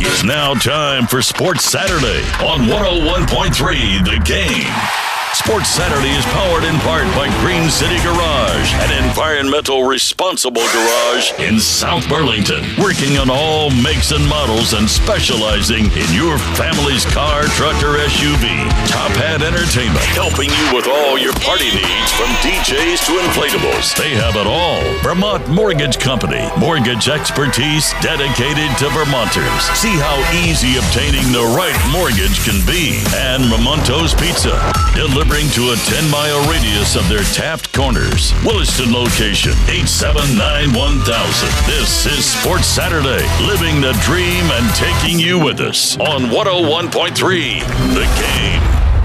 It's now time for Sports Saturday on 101.3 The Game. Sports Saturday is powered in part by Green City Garage, an environmental responsible garage in South Burlington, working on all makes and models and specializing in your family's car, truck, or SUV. Top Hat Entertainment, helping you with all your party needs from DJs to inflatables. They have it all. Vermont Mortgage Company, mortgage expertise dedicated to Vermonters. See how easy obtaining the right mortgage can be. And Mementos Pizza, delivering to a 10-mile radius of their Taft Corners, Williston location, 879-1000. This is Sports Saturday, living the dream and taking you with us on 101.3 The Game.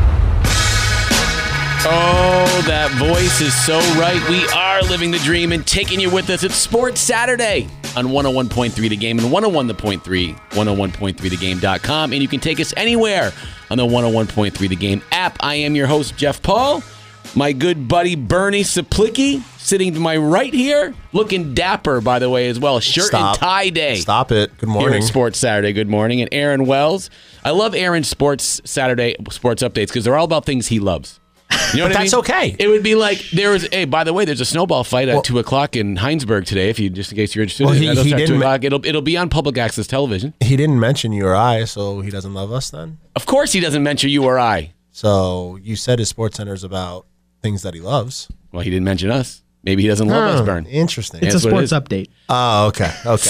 Oh, that voice is so right. We are living the dream and taking you with us. It's Sports Saturday on 101.3 The Game and 101.3, 101.3thegame.com. And you can take us anywhere on the 101.3 The Game app. I am your host, Jeff Paul. My good buddy, Bernie Saplicki, sitting to my right here, looking dapper, by the way, as well. Shirt and tie day. Stop it. Good morning. Here at Sports Saturday. Good morning. And Aaron Wells. I love Aaron's Sports Saturday sports updates because they're all about things he loves. You know what I mean? That's okay. It would be like hey, by the way, there's a snowball fight at 2:00 in Heinsberg today. If you just in case you're interested, it'll be on public access television. He didn't mention you or I, so he doesn't love us then. Of course, he doesn't mention you or I. So you said his Sports Center is about things that he loves. Well, he didn't mention us. Maybe he doesn't love us, Bern. Interesting. It's a sports update. Oh, okay.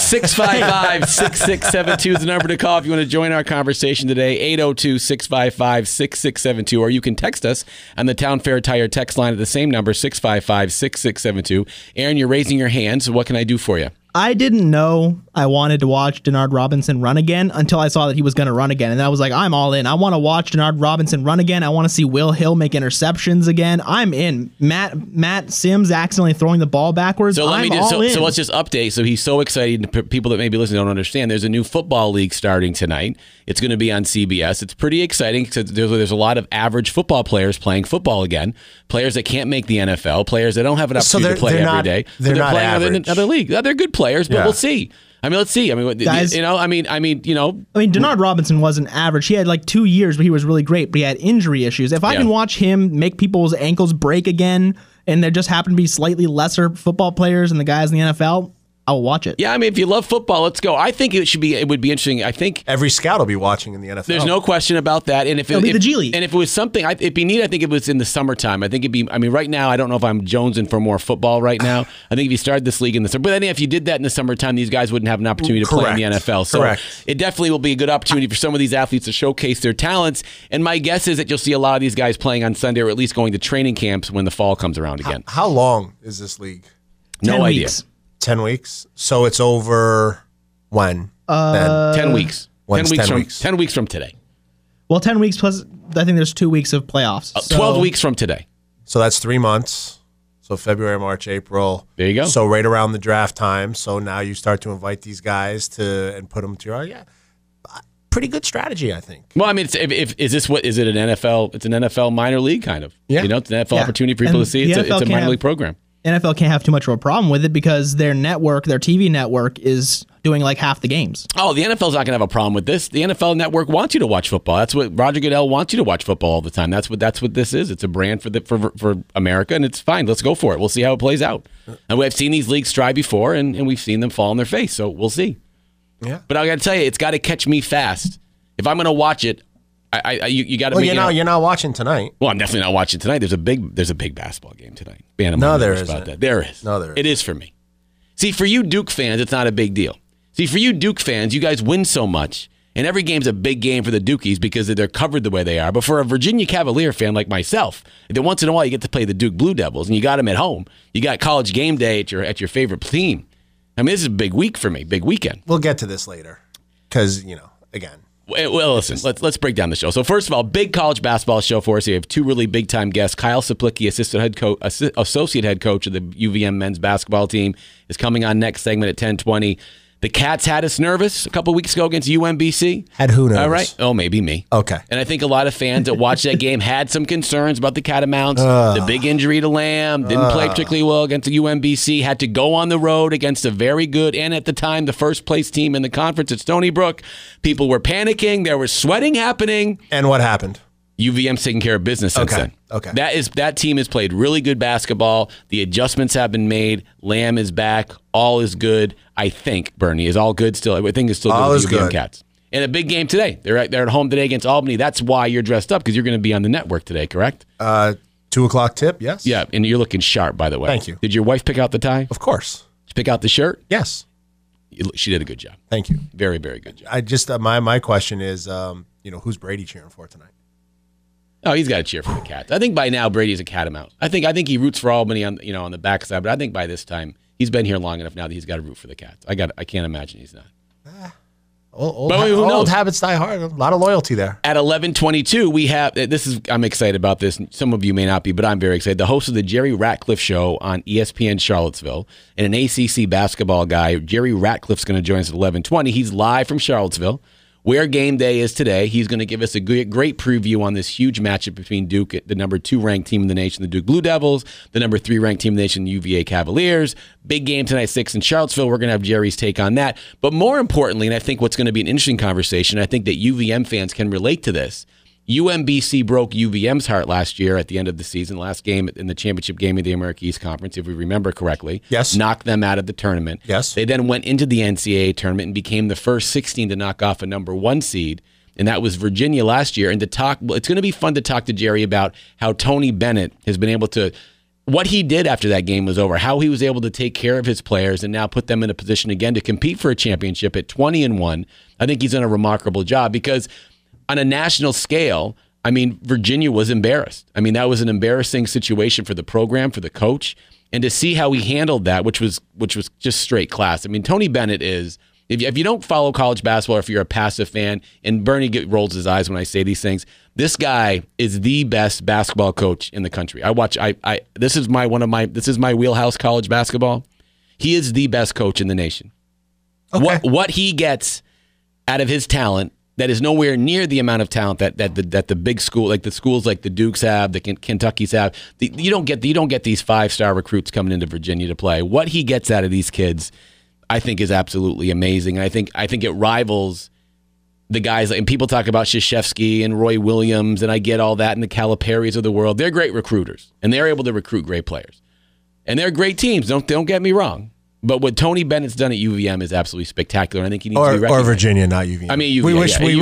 655-6672 is the number to call if you want to join our conversation today. 802-655-6672. Or you can text us on the Town Fair Tire text line at the same number, 655-6672. Aaron, you're raising your hand, so what can I do for you? I didn't know I wanted to watch Denard Robinson run again until I saw that he was going to run again. And I was like, I'm all in. I want to watch Denard Robinson run again. I want to see Will Hill make interceptions again. I'm in. Matt Sims accidentally throwing the ball backwards. So let's just update. So he's so excited. People that maybe listen don't understand. There's a new football league starting tonight. It's going to be on CBS. It's pretty exciting because there's a lot of average football players playing football again. Players that can't make the NFL. Players that don't have an opportunity to play every day. They're not playing average. Another league. They're good players, but we'll see. Let's see. Guys, Denard Robinson wasn't average. He had like 2 years, but he was really great. But he had injury issues. If I can watch him make people's ankles break again, and there just happen to be slightly lesser football players than the guys in the NFL, I'll watch it. Yeah, if you love football, let's go. I think it would be interesting. I think every scout will be watching in the NFL. There's no question about that. And it'll be the G League. And if it was something, it'd be neat. I think it was in the summertime. I think it'd be. Right now, I don't know if I'm jonesing for more football right now. I think if you started this league in the summer, but I think if you did that in the summertime, these guys wouldn't have an opportunity to play in the NFL. So it definitely will be a good opportunity for some of these athletes to showcase their talents. And my guess is that you'll see a lot of these guys playing on Sunday, or at least going to training camps when the fall comes around again. How long is this league? No idea. 10 weeks. So it's over when? 10 weeks. When's 10 weeks? 10 weeks from today. Well, 10 weeks plus, I think there's 2 weeks of playoffs. 12 weeks from today. So that's 3 months. So February, March, April. There you go. So right around the draft time. So now you start to invite these guys and put them to pretty good strategy, I think. Well, is it an NFL? It's an NFL minor league kind of. Yeah. It's an NFL opportunity for people to see. It's a minor league program. NFL can't have too much of a problem with it because their network, their TV network, is doing like half the games. Oh, the NFL's not going to have a problem with this. The NFL network wants you to watch football. That's what Roger Goodell wants you to watch football all the time. That's what this is. It's a brand for America, and it's fine. Let's go for it. We'll see how it plays out. And we've seen these leagues try before, and we've seen them fall on their face. So we'll see. Yeah. But I got to tell you, it's got to catch me fast. If I'm going to watch it, you got to. Well, you're not watching tonight. Well, I'm definitely not watching tonight. There's a big basketball game tonight. No, there isn't. There is. No, there isn't. It is for me. See, for you Duke fans, it's not a big deal. See, for you Duke fans, you guys win so much, and every game's a big game for the Dukies because they're covered the way they are. But for a Virginia Cavalier fan like myself, then once in a while you get to play the Duke Blue Devils, and you got them at home. You got college game day at your favorite team. This is a big week for me, big weekend. We'll get to this later because, again. Well, listen, let's break down the show. So first of all, big college basketball show for us. We have two really big-time guests. Kyle Saplicki, associate head coach of the UVM men's basketball team, is coming on next segment at 10:20. The Cats had us nervous a couple weeks ago against UMBC. Had who nervous? All right. Oh, maybe me. Okay. And I think a lot of fans that watched that game had some concerns about the Catamounts. The big injury to Lamb, didn't play particularly well against the UMBC, had to go on the road against a very good, and at the time, the first place team in the conference at Stony Brook. People were panicking. There was sweating happening. And what happened? UVM's taking care of business since then. Okay. That team has played really good basketball. The adjustments have been made. Lamb is back. All is good. I think, Bernie, is all good still. Everything is still good with the UVM Cats. And a big game today. They're at home today against Albany. That's why you're dressed up, because you're going to be on the network today, correct? 2:00 tip, yes. Yeah, and you're looking sharp, by the way. Thank you. Did your wife pick out the tie? Of course. Did you pick out the shirt? Yes. She did a good job. Thank you. Very, very good job. I just my question is, who's Brady cheering for tonight? Oh, he's got to cheer for the Cats. I think by now Brady's a catamount. I think he roots for Albany on the backside, but I think by this time he's been here long enough now that he's got to root for the Cats. I can't imagine he's not. Old habits die hard. A lot of loyalty there. At 11:22, we have I'm excited about this. Some of you may not be, but I'm very excited. The host of the Jerry Ratcliffe Show on ESPN Charlottesville and an ACC basketball guy, Jerry Ratcliffe's going to join us at 11:20. He's live from Charlottesville, where game day is today. He's going to give us a great preview on this huge matchup between Duke, the number 2 ranked team in the nation, the Duke Blue Devils, the number 3 ranked team in the nation, the UVA Cavaliers. Big game tonight, 6 in Charlottesville. We're going to have Jerry's take on that. But more importantly, and I think what's going to be an interesting conversation, I think that UVM fans can relate to this. UMBC broke UVM's heart last year at the end of the season, last game in the championship game of the America East Conference, if we remember correctly. Yes. Knocked them out of the tournament. Yes. They then went into the NCAA tournament and became the first 16 to knock off a number 1 seed, and that was Virginia last year. And it's going to be fun to talk to Jerry about how Tony Bennett has been able to, what he did after that game was over, how he was able to take care of his players and now put them in a position again to compete for a championship at 20-1. I think he's done a remarkable job because on a national scale, I mean, Virginia was embarrassed. I mean, that was an embarrassing situation for the program, for the coach, and to see how he handled that, which was just straight class. I mean, Tony Bennett is, if you don't follow college basketball, or if you're a passive fan, and Bernie rolls his eyes when I say these things, this guy is the best basketball coach in the country. This is my wheelhouse, college basketball. He is the best coach in the nation. Okay. What he gets out of his talent that is nowhere near the amount of talent that the big school, like the schools like the Dukes have, the Kentuckys have. You don't get these 5-star recruits coming into Virginia to play. What he gets out of these kids, I think, is absolutely amazing. And I think it rivals the guys. And people talk about Krzyzewski and Roy Williams, and I get all that, and the Caliparis of the world. They're great recruiters, and they're able to recruit great players, and they're great teams. Don't get me wrong. But what Tony Bennett's done at UVM is absolutely spectacular, and I think he needs to be recognized. Or Virginia, not UVM. I mean, UVA.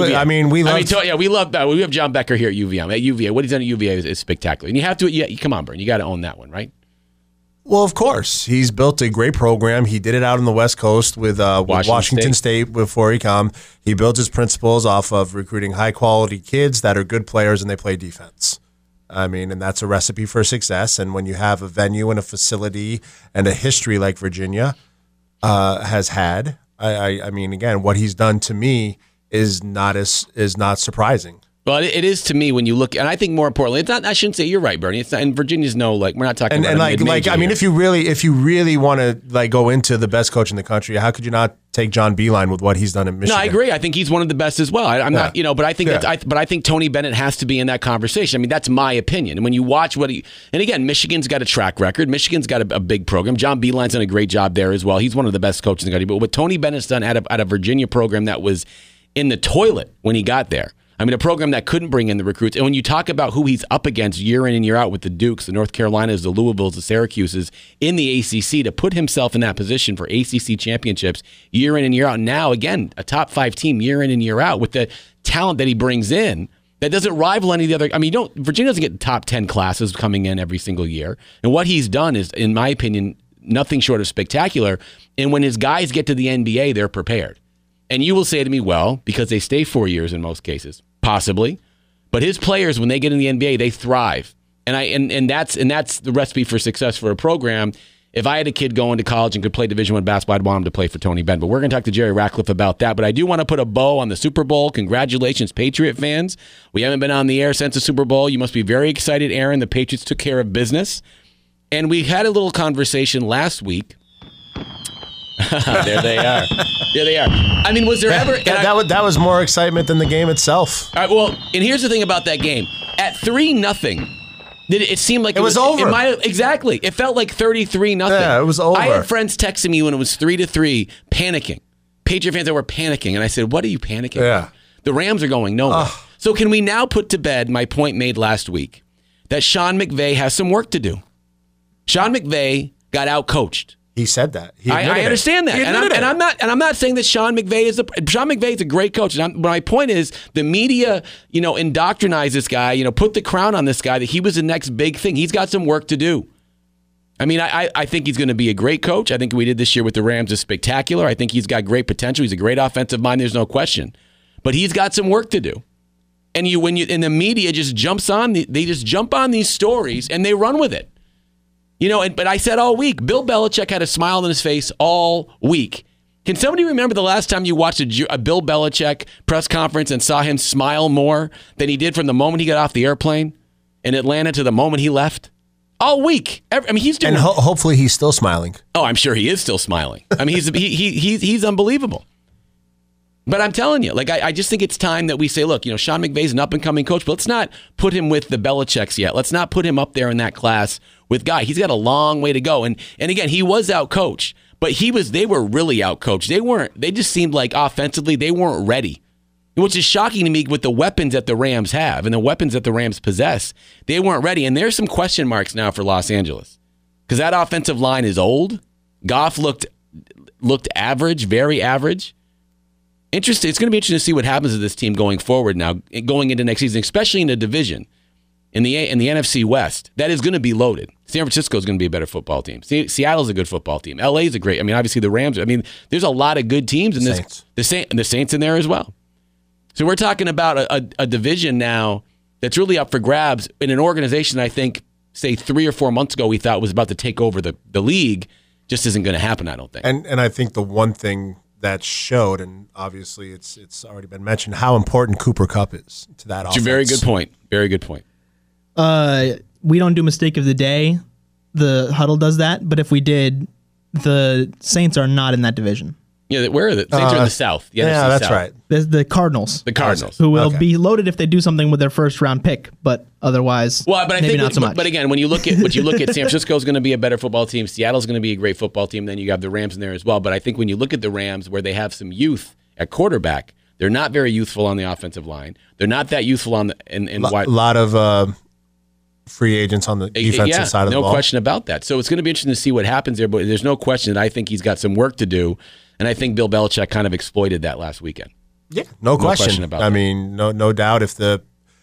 We love that. We have John Becker here at UVM. At UVA, what he's done at UVA is spectacular, and you have to. Come on, Bern, you got to own that one, right? Well, of course, he's built a great program. He did it out on the West Coast with Washington State before he come. He built his principles off of recruiting high quality kids that are good players and they play defense. I mean, and that's a recipe for success. And when you have a venue and a facility and a history like Virginia has had, I mean, again, what he's done to me is not surprising. Well, it is to me when you look, and I think more importantly, it's not. I shouldn't say you're right, Bernie. It's not, and Virginia's we're not talking about I mean, if you really want to go into the best coach in the country, how could you not take John Beeline with what he's done in Michigan? No, I agree. I think he's one of the best as well. I'm not, but I think I think Tony Bennett has to be in that conversation. I mean, that's my opinion. And when you watch and again, Michigan's got a track record. Michigan's got a big program. John Beeline's done a great job there as well. He's one of the best coaches in the country. But what Tony Bennett's done at a Virginia program that was in the toilet when he got there. I mean, a program that couldn't bring in the recruits. And when you talk about who he's up against year in and year out with the Dukes, the North Carolinas, the Louisvilles, the Syracuses in the ACC, to put himself in that position for ACC championships year in and year out. Now, again, a top 5 team year in and year out with the talent that he brings in that doesn't rival any of the other. I mean, Virginia doesn't get top 10 classes coming in every single year. And what he's done is, in my opinion, nothing short of spectacular. And when his guys get to the NBA, they're prepared. And you will say to me, well, because they stay 4 years in most cases. Possibly, but his players, when they get in the NBA, they thrive, and that's the recipe for success for a program. If I had a kid going to college and could play Division I basketball, I'd want him to play for Tony Bennett. But we're going to talk to Jerry Ratcliffe about that. But I do want to put a bow on the Super Bowl. Congratulations, Patriot fans! We haven't been on the air since the Super Bowl. You must be very excited, Aaron. The Patriots took care of business, and we had a little conversation last week There they are. There they are. I mean, was there ever... That was more excitement than the game itself. All right, well, and here's the thing about that game. At 3-0, it seemed like it was over. Exactly. It felt like 33-0. Yeah, it was over. I had friends texting me when it was 3-3, panicking. Patriot fans that were panicking. And I said, what are you panicking? Yeah. The Rams are going nowhere. So can we now put to bed my point made last week that Sean McVay has some work to do? Sean McVay got out-coached. He said that. I understand that, and I'm not saying that Sean McVay is a great coach. And my point is, the media, indoctrinize this guy, put the crown on this guy that he was the next big thing. He's got some work to do. I mean, I think he's going to be a great coach. I think what we did this year with the Rams is spectacular. I think he's got great potential. He's a great offensive mind. There's no question, but he's got some work to do. And and the media just jumps on, they just jump on these stories and they run with it. But I said all week, Bill Belichick had a smile on his face all week. Can somebody remember the last time you watched a Bill Belichick press conference and saw him smile more than he did from the moment he got off the airplane in Atlanta to the moment he left? All week. He's doing. And hopefully he's still smiling. Oh, I'm sure he is still smiling. I mean, he's unbelievable. But I'm telling you, I just think it's time that we say, look, Sean McVay's an up-and-coming coach, but let's not put him with the Belichicks yet. Let's not put him up there in that class with Guy. He's got a long way to go. And again, he was out-coached, but they were really out-coached. They just seemed like offensively they weren't ready, which is shocking to me with the weapons that the Rams have and the weapons that the Rams possess. They weren't ready. And there's some question marks now for Los Angeles because that offensive line is old. Goff looked average, very average. Interesting. It's going to be interesting to see what happens to this team going forward now, going into next season, especially in the division, in the NFC West. That is going to be loaded. San Francisco is going to be a better football team. Seattle's a good football team. LA is a great. Obviously the Rams. There's a lot of good teams in this. The Saints in there as well. So we're talking about a division now that's really up for grabs in an organization I think, say 3 or 4 months ago, we thought was about to take over the league. Just isn't going to happen, I don't think. And I think the one thing that showed, and obviously it's already been mentioned, how important Cooper Kupp is to that offense. It's a very good point. Very good point. We don't do mistake of the day. The huddle does that, but if we did, the Saints are not in that division. Yeah, where are the Saints are in the South? Yeah, that's South. Right. The Cardinals. The Cardinals, who will be loaded if they do something with their first round pick, but otherwise, maybe not so much. But again, when you look at San Francisco is going to be a better football team. Seattle's going to be a great football team. Then you have the Rams in there as well. But I think when you look at the Rams, where they have some youth at quarterback, they're not very youthful on the offensive line. They're not that youthful on a lot of free agents on the defensive side of the ball. No question about that. So it's going to be interesting to see what happens there. But there's no question that I think he's got some work to do. And I think Bill Belichick kind of exploited that last weekend. Yeah, no question about that. No doubt if the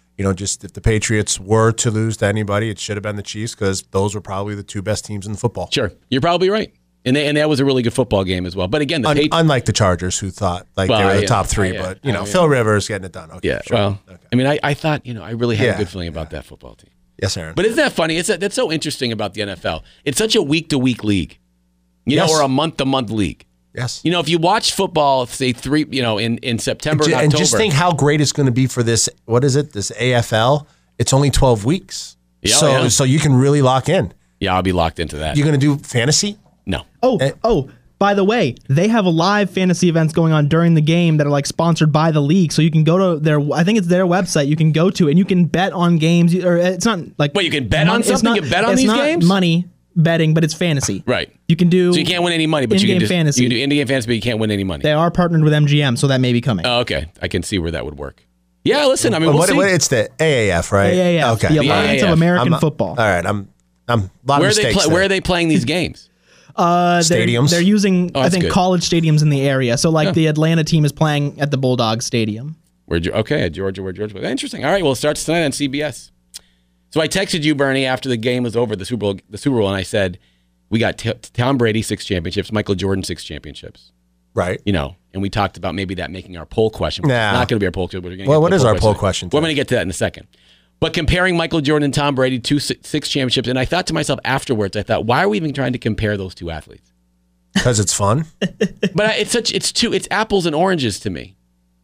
Patriots were to lose to anybody, it should have been the Chiefs because those were probably the two best teams in football. Sure, you're probably right. And that was a really good football game as well. But again, unlike the Chargers, who thought they were the top three, but Phil Rivers getting it done. Okay, yeah, sure. Well, okay. I thought I really had a good feeling about that football team. Yes, Aaron. But isn't that funny? That's so interesting about the NFL. It's such a week-to-week league, or a month-to-month league. Yes. If you watch football, say in September and October. And just think how great it's going to be for this, what is it, this AFL? It's only 12 weeks. Yeah, so you can really lock in. Yeah, I'll be locked into that. You're going to do fantasy? No. By the way, they have a live fantasy events going on during the game that are sponsored by the league. So you can go to I think it's their website you can go to, and you can bet on games. Or it's not like... Wait, you can bet on something? You can bet on these games? It's not money betting, but it's fantasy. Right. You can do... So you can't win any money, but you can do in-game fantasy, but you can't win any money. They are partnered with MGM, so that may be coming. Oh, okay. I can see where that would work. Yeah, listen, we'll see. It's the AAF, right? AAF, okay. The Alliance of American Football. All right, I'm a lot of mistakes where are they playing these games? Stadiums. They're using, I think, college stadiums in the area. So, the Atlanta team is playing at the Bulldog Stadium. At Georgia, where Georgia plays. Interesting. All right, well, it starts tonight on CBS. So I texted you, Bernie, after the game was over, the Super Bowl, and I said, we got Tom Brady 6 championships, Michael Jordan 6 championships. Right. And we talked about maybe that making our poll question. Nah. It's not going to be our poll question. What is our poll question? We're going to get to that in a second. But comparing Michael Jordan and Tom Brady to 6 championships, and I thought to myself afterwards, why are we even trying to compare those two athletes? Because it's fun. But it's apples and oranges to me.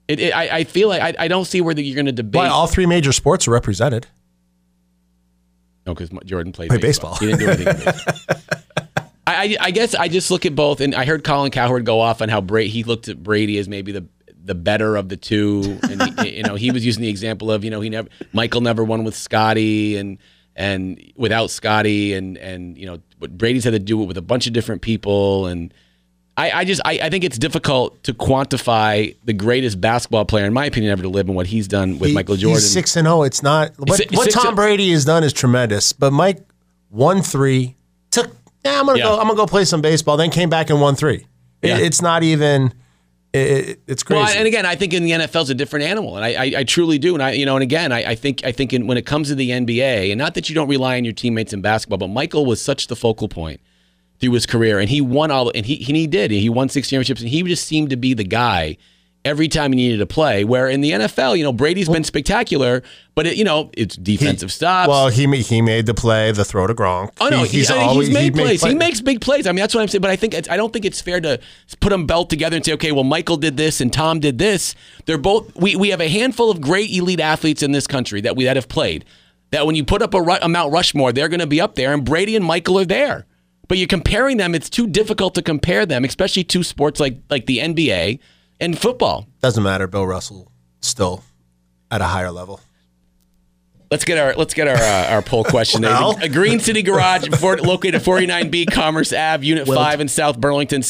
I feel like I don't see where you're going to debate. Well, all 3 major sports are represented. No, because Jordan played baseball. He didn't do anything in baseball. I guess I just look at both, and I heard Colin Cowherd go off on how he looked at Brady as maybe the better of the two, and he was using the example of Michael never won with Scotty and without Scotty, and what Brady's had to do it with a bunch of different people, and I think it's difficult to quantify the greatest basketball player, in my opinion, ever to live, and what he's done with Michael Jordan. He's 6-0. It's not what Tom Brady has done is tremendous, but Mike won 3. I'm gonna go play some baseball. Then came back and won 3. Yeah. It's not even. It's crazy. Well, and again, I think in the NFL it's a different animal, and I truly do. And I think when it comes to the NBA, and not that you don't rely on your teammates in basketball, but Michael was such the focal point through his career, and he won he did. He won 6 championships, and he just seemed to be the guy every time he needed to play. Where in the NFL, Brady's been spectacular, but it's defensive stops. Well, he made the play, the throw to Gronk. Oh no, he's made plays. He makes big plays. I mean, that's what I'm saying. But I don't think it's fair to put them belt together and say, okay, well, Michael did this and Tom did this. They're both. We have a handful of great elite athletes in this country that have played. That when you put up a Mount Rushmore, they're going to be up there, and Brady and Michael are there. But you're comparing them. It's too difficult to compare them, especially two sports like the NBA and football. Doesn't matter. Bill Russell still at a higher level. Let's get our poll question. Well. A Green City Garage located 49B Commerce Ave, Unit 5 in South Burlington,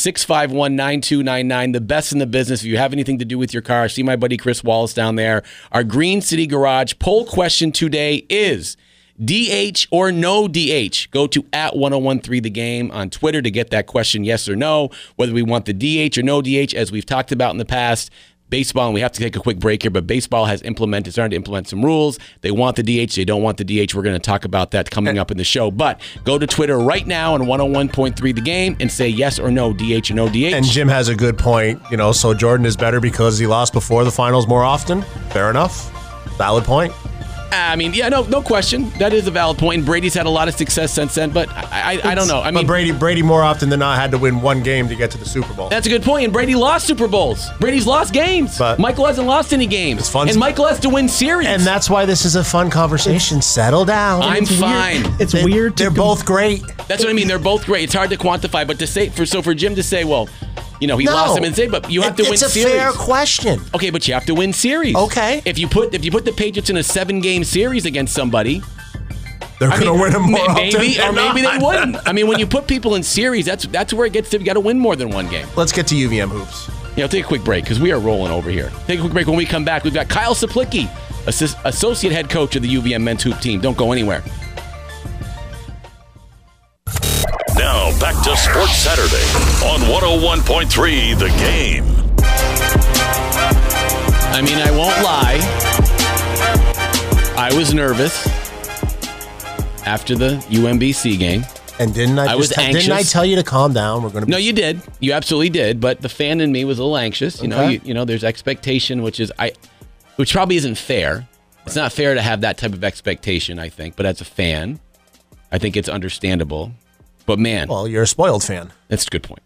651-9299. The best in the business. If you have anything to do with your car, see my buddy Chris Wallace down there. Our Green City Garage poll question today is DH or no DH? Go to @1013thegame on Twitter to get that question, yes or no, whether we want the DH or no DH, as we've talked about in the past. Baseball, and we have to take a quick break here, but baseball has starting to implement some rules. They want the DH, they don't want the DH. We're going to talk about that coming up in the show. But go to Twitter right now on 101.3 The Game and say yes or no, DH or no DH. And Jim has a good point. So Jordan is better because he lost before the finals more often. Fair enough. Valid point. I mean, yeah, no question. That is a valid point. And Brady's had a lot of success since then, but I don't know. I mean, but Brady more often than not had to win one game to get to the Super Bowl. That's a good point. And Brady lost Super Bowls. Brady's lost games. But Michael hasn't lost any games. It's fun. And Michael has to win series. And that's why this is a fun conversation. Settle down. I'm fine. It's weird. They're both great. That's what I mean. They're both great. It's hard to quantify, but for Jim to say, well, he lost them and say, but you have to win series. It's a fair question. Okay, but you have to win series. Okay. If you put the Patriots in a 7-game series against somebody, they're going to win them more maybe they wouldn't. I mean, when you put people in series, that's where it gets to. You got to win more than one game. Let's get to UVM hoops. Take a quick break because we are rolling over here. Take a quick break. When we come back, we've got Kyle Saplicki, associate head coach of the UVM men's hoop team. Don't go anywhere. Now, back to Sports Saturday on 101.3 The Game. I mean, I won't lie. I was nervous after the UMBC game. And didn't I tell you to calm down? No, you did. You absolutely did. But the fan in me was a little anxious. Okay. There's expectation, which probably isn't fair. It's not fair to have that type of expectation, I think. But as a fan, I think it's understandable. But man, well, you're a spoiled fan. That's a good point.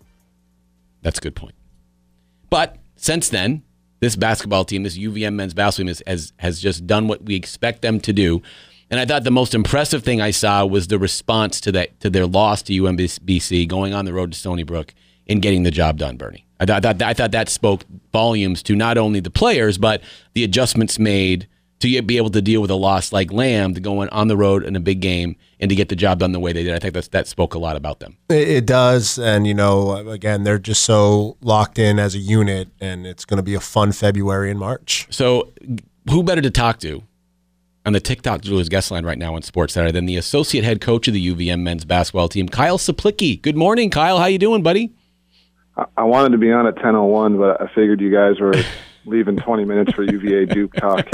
But since then, this basketball team, this UVM men's basketball team, has just done what we expect them to do. And I thought the most impressive thing I saw was the response to their loss to UMBC, going on the road to Stony Brook and getting the job done, Bernie. I thought that spoke volumes to not only the players, but the adjustments made to be able to deal with a loss like Lamb, to go on the road in a big game and to get the job done the way they did. I think that spoke a lot about them. It does. And, again, they're just so locked in as a unit, and it's going to be a fun February and March. So who better to talk to on the TikTok Julius guest line right now on Sports Saturday than the associate head coach of the UVM men's basketball team, Kyle Saplicki. Good morning, Kyle. How you doing, buddy? I wanted to be on at 10:01, but I figured you guys were leaving 20 minutes for UVA Duke talk.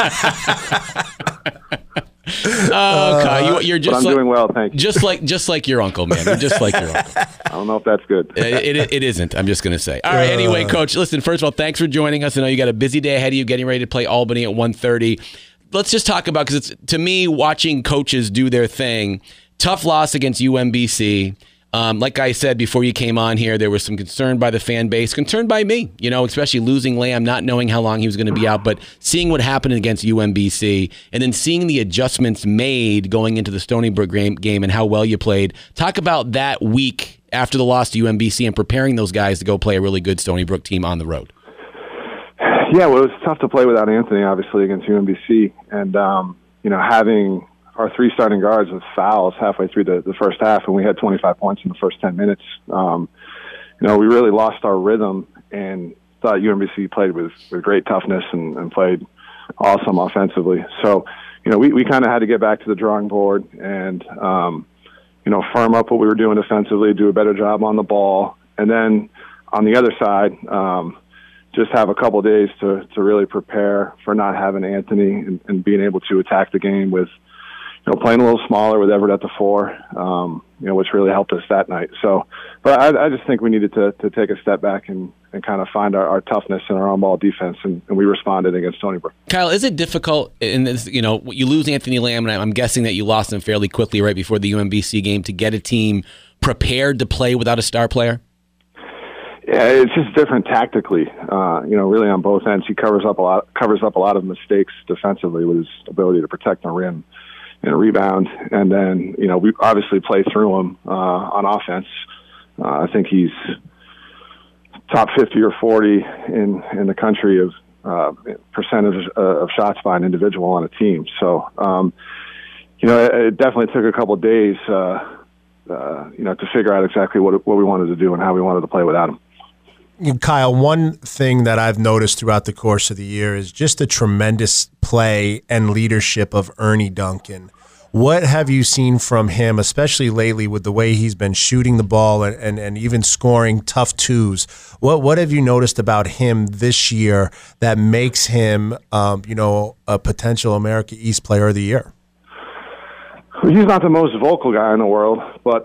Kyle, you're just. I'm doing well, thank you. Just like your uncle, man. You're just like your uncle. I don't know if that's good. It isn't. I'm just going to say. All right. Anyway, Coach, listen. First of all, thanks for joining us. I know you got a busy day ahead of you, getting ready to play Albany at 1:30. Let's just talk about, because it's, to me, watching coaches do their thing. Tough loss against UMBC. Like I said before you came on here, there was some concern by the fan base, concerned by me, especially losing Lamb, not knowing how long he was going to be out, but seeing what happened against UMBC and then seeing the adjustments made going into the Stony Brook game and how well you played. Talk about that week after the loss to UMBC and preparing those guys to go play a really good Stony Brook team on the road? Yeah, well, it was tough to play without Anthony, obviously, against UMBC. And, having our 3 starting guards with fouls halfway through the first half, and we had 25 points in the first 10 minutes, we really lost our rhythm and thought UMBC played with great toughness and played awesome offensively. So, we kind of had to get back to the drawing board and, firm up what we were doing defensively, do a better job on the ball. And then on the other side, just have a couple of days to really prepare for not having Anthony and being able to attack the game with, playing a little smaller with Everett at the 4, which really helped us that night. So, but I just think we needed to take a step back and kind of find our toughness and our on-ball defense, and we responded against Stony Brook. Kyle, is it difficult in this, you lose Anthony Lamb, and I'm guessing that you lost him fairly quickly right before the UMBC game, to get a team prepared to play without a star player? Yeah, it's just different tactically. Really on both ends, he covers up a lot of mistakes defensively with his ability to protect the rim and rebound. And then, we obviously play through him on offense. I think he's top 50 or 40 in the country of percentage of shots by an individual on a team. So, it definitely took a couple of days, to figure out exactly what we wanted to do and how we wanted to play without him. Kyle, one thing that I've noticed throughout the course of the year is just the tremendous play and leadership of Ernie Duncan. What have you seen from him, especially lately with the way he's been shooting the ball and even scoring tough twos? What have you noticed about him this year that makes him, a potential America East Player of the Year? He's not the most vocal guy in the world, but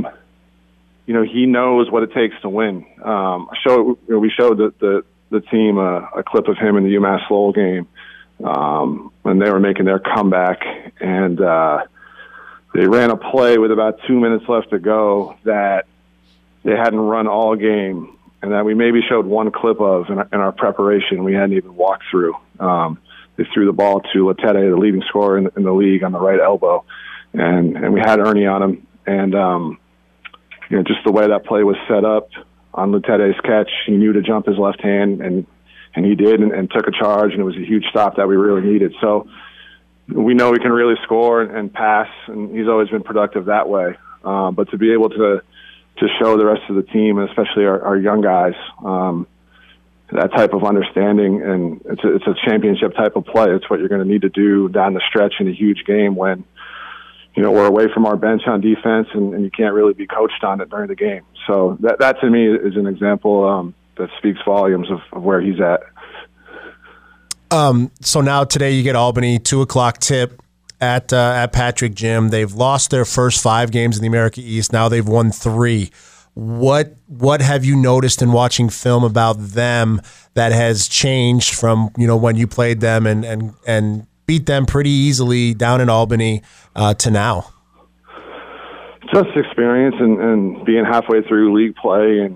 he knows what it takes to win. We showed the team a clip of him in the UMass Lowell game when they were making their comeback, and they ran a play with about 2 minutes left to go that they hadn't run all game, and that we maybe showed one clip of in our preparation. We hadn't even walked through. They threw the ball to Latete, the leading scorer in the league, on the right elbow, and we had Ernie on him, and just the way that play was set up on Lutete's catch, he knew to jump his left hand, and he did, and took a charge, and it was a huge stop that we really needed. So we know he can really score and pass, and he's always been productive that way. But to be able to show the rest of the team, and especially our young guys, that type of understanding, and it's a championship type of play. It's what you're going to need to do down the stretch in a huge game when we're away from our bench on defense, and you can't really be coached on it during the game. So that to me is an example that speaks volumes of where he's at. So now today you get Albany, 2:00 tip at Patrick Gym. They've lost their first 5 games in the America East. Now they've won 3. What have you noticed in watching film about them that has changed from when you played them and beat them pretty easily down in Albany to now? Just experience and being halfway through league play, and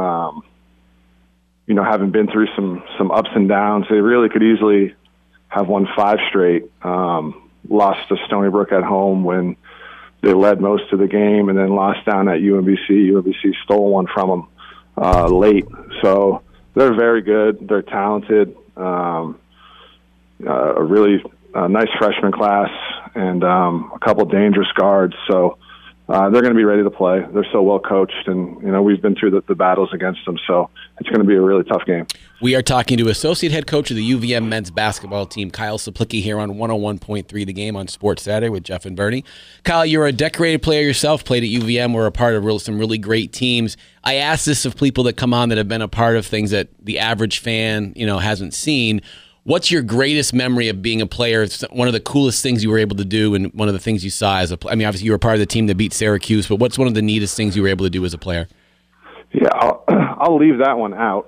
having been through some ups and downs. They really could easily have won 5 straight. Lost to Stony Brook at home when they led most of the game, and then lost down at UMBC. UMBC stole one from them late. So they're very good. They're talented. A really nice freshman class, and a couple dangerous guards. So they're going to be ready to play. They're so well coached, and we've been through the battles against them. So it's going to be a really tough game. We are talking to associate head coach of the UVM men's basketball team, Kyle Saplicki, here on 101.3 The Game on Sports Saturday with Jeff and Bernie. Kyle, you're a decorated player yourself, played at UVM, were a part of some really great teams. I ask this of people that come on that have been a part of things that the average fan, hasn't seen. What's your greatest memory of being a player? It's one of the coolest things you were able to do, and one of the things you saw as a player? I mean, obviously you were part of the team that beat Syracuse, but what's one of the neatest things you were able to do as a player? Yeah, I'll leave that one out.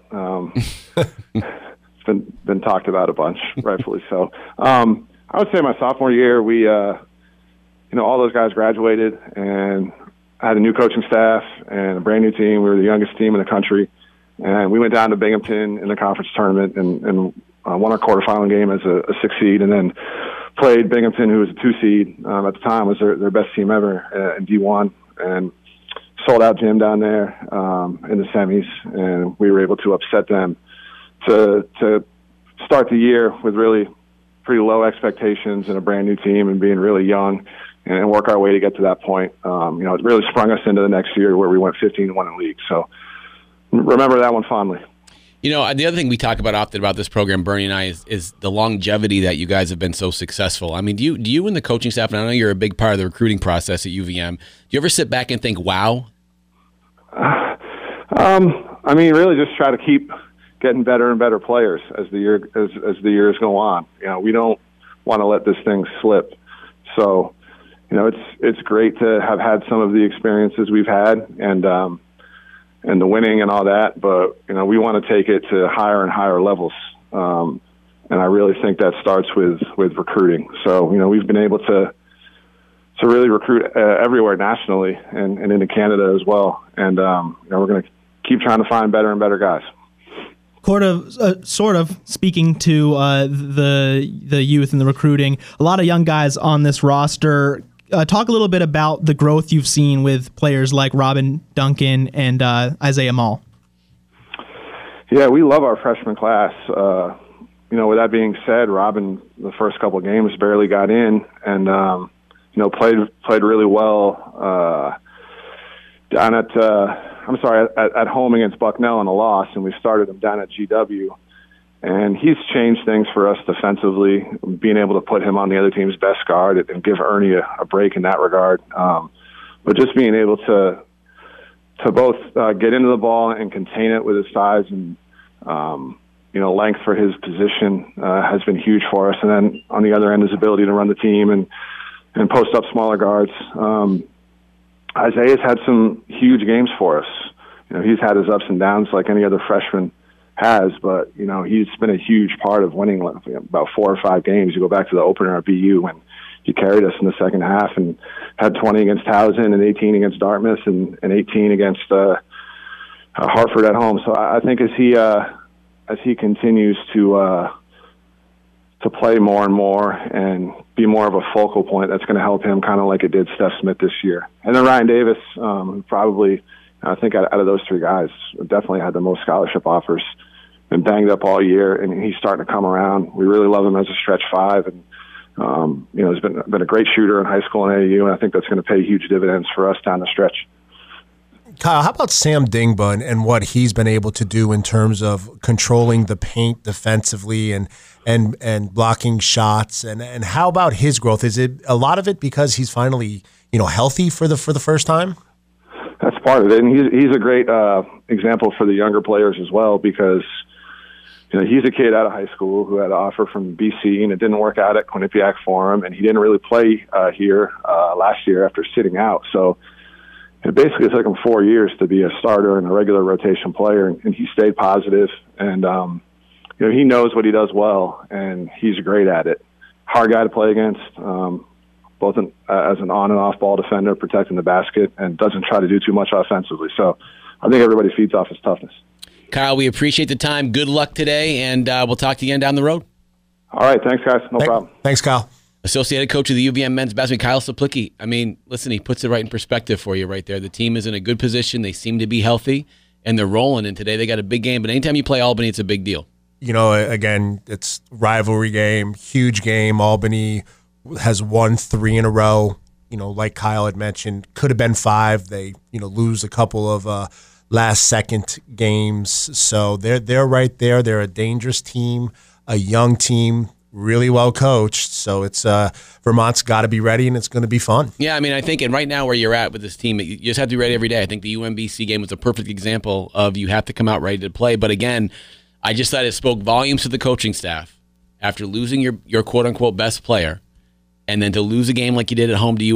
It's been talked about a bunch, rightfully so. I would say my sophomore year, we, all those guys graduated, and I had a new coaching staff and a brand new team. We were the youngest team in the country, and we went down to Binghamton in the conference tournament and won our quarterfinal game as a 6 seed, and then played Binghamton, who was a 2 seed at the time, was their best team ever in D1. And sold-out gym down there in the semis, and we were able to upset them to start the year with really pretty low expectations and a brand new team and being really young and work our way to get to that point. It really sprung us into the next year where we went 15-1 in league. So remember that one fondly. The other thing we talk about often about this program, Bernie and I, is the longevity that you guys have been so successful. I mean, do you and the coaching staff, and I know you're a big part of the recruiting process at UVM, do you ever sit back and think, wow? Really just try to keep getting better and better players as the years go on. We don't want to let this thing slip. So, it's great to have had some of the experiences we've had and the winning and all that, but we want to take it to higher and higher levels. And I really think that starts with recruiting. So, we've been able to really recruit everywhere nationally and into Canada as well. And we're going to keep trying to find better and better guys. Sort of speaking to the youth and the recruiting, a lot of young guys on this roster. Talk a little bit about the growth you've seen with players like Robin Duncan and Isaiah Mall. Yeah, we love our freshman class. With that being said, Robin, the first couple of games, barely got in and, played really well down at home against Bucknell in a loss, and we started him down at GW. And he's changed things for us defensively, being able to put him on the other team's best guard and give Ernie a break in that regard. But just being able to both get into the ball and contain it with his size and, length for his position has been huge for us. And then on the other end, his ability to run the team and post up smaller guards. Isaiah's had some huge games for us. He's had his ups and downs like any other freshman has, but he's been a huge part of winning about 4 or 5 games. You go back to the opener at BU when he carried us in the second half and had 20 against Towson and 18 against Dartmouth and 18 against Hartford at home. So I think as he continues to play more and more and be more of a focal point, that's going to help him kind of like it did Steph Smith this year. And then Ryan Davis, probably, I think out of those 3 guys, definitely had the most scholarship offers. Been banged up all year, and he's starting to come around. We really love him as a stretch 5, and he's been a great shooter in high school and AAU, and I think that's going to pay huge dividends for us down the stretch. Kyle, how about Sam Dingba and what he's been able to do in terms of controlling the paint defensively and blocking shots, and how about his growth? Is it a lot of it because he's finally healthy for the first time? That's part of it, and he's a great example for the younger players as well, because he's a kid out of high school who had an offer from BC, and it didn't work out at Quinnipiac for him, and he didn't really play here last year after sitting out. So it basically took him 4 years to be a starter and a regular rotation player, and he stayed positive, and he knows what he does well, and he's great at it. Hard guy to play against. Both as an on and off ball defender, protecting the basket, and doesn't try to do too much offensively. So I think everybody feeds off his toughness. Kyle, we appreciate the time. Good luck today, and we'll talk to you again down the road. All right. Thanks, guys. No problem. Thanks, Kyle. Associated coach of the UVM men's basketball, Kyle Saplicki. I mean, listen, he puts it right in perspective for you right there. The team is in a good position. They seem to be healthy, and they're rolling. And today they got a big game. But anytime you play Albany, it's a big deal. Again, it's rivalry game, huge game. Albany has won 3 in a row. Like Kyle had mentioned, could have been 5. They, lose a couple of last-second games. So they're right there. They're a dangerous team, a young team, really well coached. So it's Vermont's got to be ready, and it's going to be fun. Yeah, I mean, I think, and right now where you're at with this team, you just have to be ready every day. I think the UMBC game was a perfect example of you have to come out ready to play. But again, I just thought it spoke volumes to the coaching staff after losing your quote-unquote best player, and then to lose a game like you did at home to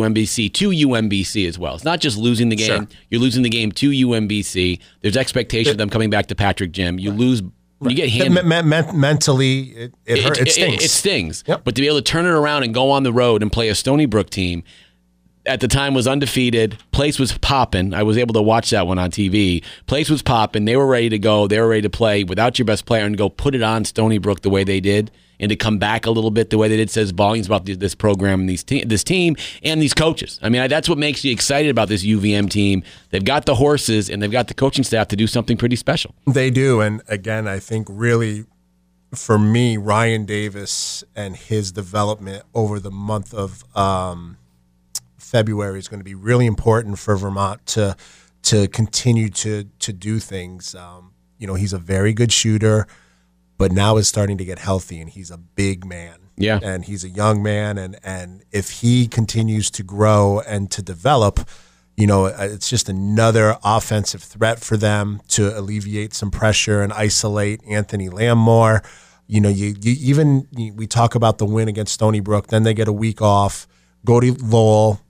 UMBC as well. It's not just losing the game. Sure. You're losing the game to UMBC. There's expectation of them coming back to Patrick Gym. You lose. You get handed. Mentally, it hurts. It stings. It stings. Yep. But to be able to turn it around and go on the road and play a Stony Brook team, at the time was undefeated. Place was popping. I was able to watch that one on TV. Place was popping. They were ready to go. They were ready to play without your best player and go put it on Stony Brook the way they did, and to come back a little bit the way they did says volumes about this program and this team and these coaches. I mean, that's what makes you excited about this UVM team. They've got the horses and they've got the coaching staff to do something pretty special. They do, and again, I think really for me, Ryan Davis and his development over the month of February is going to be really important for Vermont to continue to do things. He's a very good shooter, but now is starting to get healthy, and he's a big man. Yeah, and he's a young man, and if he continues to grow and to develop, it's just another offensive threat for them to alleviate some pressure and isolate Anthony Lamb more. We talk about the win against Stony Brook, then they get a week off, go to Lowell.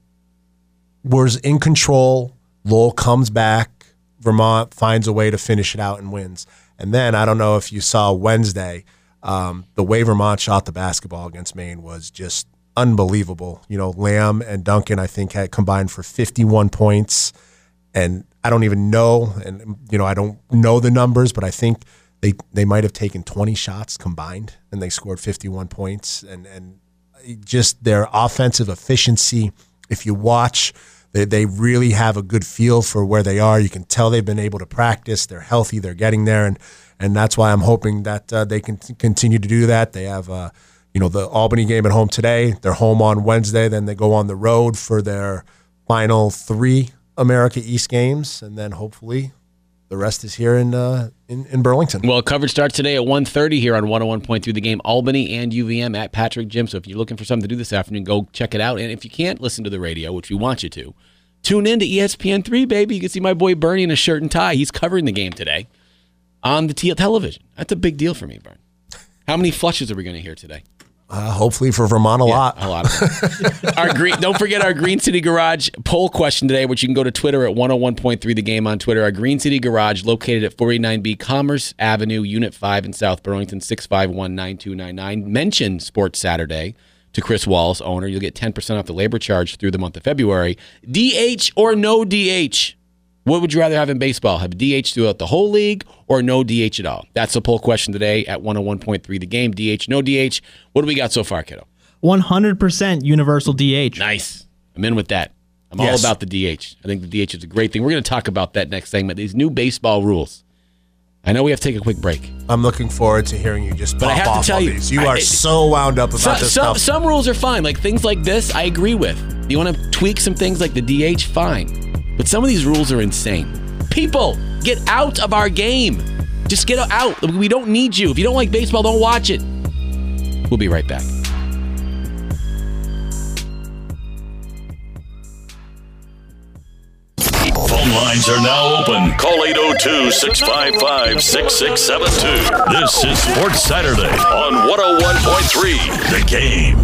Was in control. Lowell comes back. Vermont finds a way to finish it out and wins. And then I don't know if you saw Wednesday, the way Vermont shot the basketball against Maine was just unbelievable. Lamb and Duncan, I think, had combined for 51 points. And I don't even know, and I don't know the numbers, but I think they might have taken 20 shots combined, and they scored 51 points. And just their offensive efficiency. If you watch, they really have a good feel for where they are. You can tell they've been able to practice. They're healthy. They're getting there, and that's why I'm hoping that they can continue to do that. They have the Albany game at home today. They're home on Wednesday. Then they go on the road for their final 3 America East games, and then hopefully the rest is here in Burlington. Well, coverage starts today at 1:30 here on 101.3 The Game, Albany and UVM at Patrick Gym. So if you're looking for something to do this afternoon, go check it out. And if you can't listen to the radio, which we want you to, tune in to ESPN3, baby. You can see my boy Bernie in a shirt and tie. He's covering the game today on the television. That's a big deal for me, Bernie. How many flushes are we going to hear today? Hopefully for Vermont, a lot. A lot of them. Don't forget our Green City Garage poll question today, which you can go to Twitter at 101.3 The Game on Twitter. Our Green City Garage, located at 489B Commerce Avenue, Unit 5 in South Burlington, 651-9299. Mention Sports Saturday to Chris Wallace, owner. You'll get 10% off the labor charge through the month of February. DH or no DH? What would you rather have in baseball? Have DH throughout the whole league or no DH at all? That's the poll question today at 101.3 The Game. DH, no DH. What do we got so far, kiddo? 100% universal DH. Nice. I'm in with that. I'm all about the DH. I think the DH is a great thing. We're going to talk about that next segment. These new baseball rules. I know we have to take a quick break. I'm looking forward to hearing you just pop I have off to tell you, these. You are so wound up about this stuff. Some rules are fine. Like things like this, I agree with. You want to tweak some things like the DH? Fine. But some of these rules are insane. People, get out of our game. Just get out. We don't need you. If you don't like baseball, don't watch it. We'll be right back. Phone lines are now open. Call 802-655-6672. This is Sports Saturday on 101.3 The Game.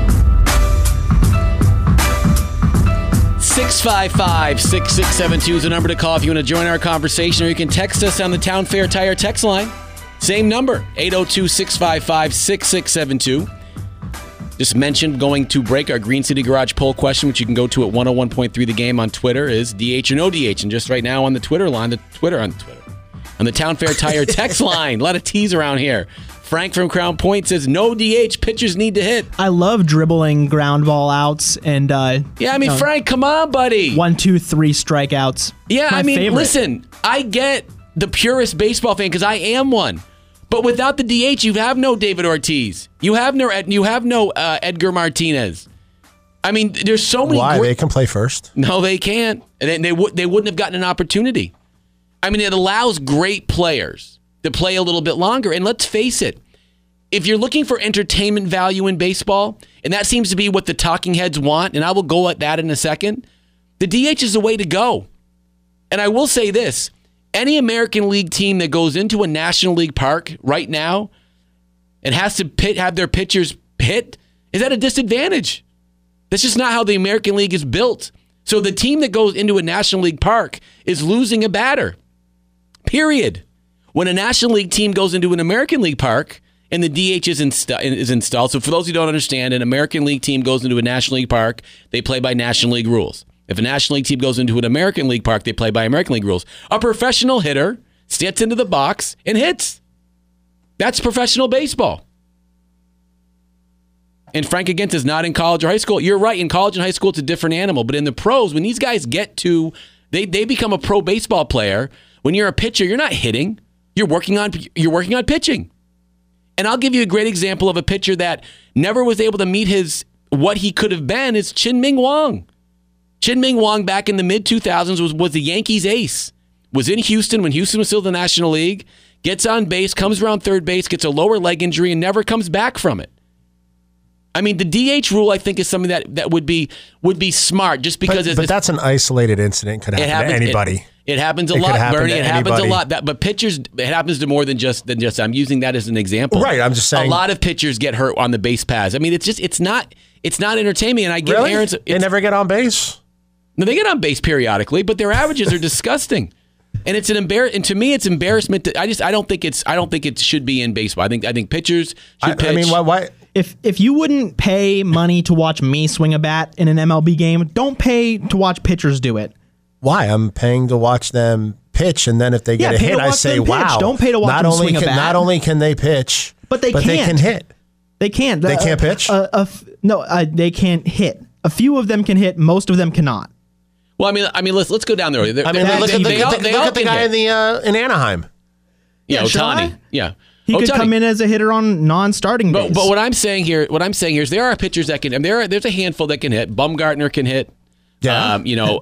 655-6672 is the number to call if you want to join our conversation, or you can text us on the Town Fair Tire text line. Same number, 802-655-6672. Just mentioned going to break our Green City Garage poll question, which you can go to at 101.3 The Game on Twitter, is DH or no DH. And just right now on the Twitter line, on the Town Fair Tire text line, a lot of T's around here. Frank from Crown Point says no DH, pitchers need to hit. I love dribbling ground ball outs and Frank, come on, buddy. 1, 2, 3 strikeouts. Yeah, My favorite. Listen, I get the purest baseball fan because I am one. But without the DH, you have no David Ortiz. You have no Edgar Martinez. I mean, there's so many. Why? They can play first. No, they can't. And they wouldn't have gotten an opportunity. I mean, it allows great players to play a little bit longer. And let's face it, if you're looking for entertainment value in baseball, and that seems to be what the talking heads want, and I will go at that in a second, the DH is the way to go. And I will say this, any American League team that goes into a National League park right now and has to have their pitchers hit is at a disadvantage. That's just not how the American League is built. So the team that goes into a National League park is losing a batter. Period. When a National League team goes into an American League park and the DH is installed. So for those who don't understand, an American League team goes into a National League park, they play by National League rules. If a National League team goes into an American League park, they play by American League rules. A professional hitter steps into the box and hits. That's professional baseball. And Frank Agent is not in college or high school. You're right. In college and high school, it's a different animal. But in the pros, when these guys get to, they become a pro baseball player. When you're a pitcher, you're not hitting. You're working on pitching. And I'll give you a great example of a pitcher that never was able to meet what he could have been is Chien-Ming Wang. Chien-Ming Wang back in the mid-2000s was the Yankees ace. Was in Houston when Houston was still in the National League. Gets on base, comes around third base, gets a lower leg injury, and never comes back from it. I mean, the DH rule, I think, is something that would be smart just because... But that's an isolated incident. Could happen to anybody. It happens a lot, Bernie. It happens a lot. But pitchers, it happens to more than just. I'm using that as an example. Right. I'm just saying. A lot of pitchers get hurt on the base paths. I mean, it's not entertaining. And I give Aaron's. They never get on base. No, they get on base periodically, but their averages are disgusting. And it's an And to me, it's embarrassment. I don't think it should be in baseball. I think pitchers should pitch. I mean, why? If you wouldn't pay money to watch me swing a bat in an MLB game, don't pay to watch pitchers do it. Why? I'm paying to watch them pitch, and then if they get a hit, I say, wow. Don't pay to watch them swing a bat. Not only can they pitch, but they can hit. They can't. They can't pitch? No, they can't hit. A few of them can hit. Most of them cannot. Well, I mean, let's go down there. Look at the guy in Anaheim. Yeah, Ohtani. Yeah. He could come in as a hitter on non-starting days. But what I'm saying here is there are pitchers that can. There's a handful that can hit. Bumgarner can hit. Yeah.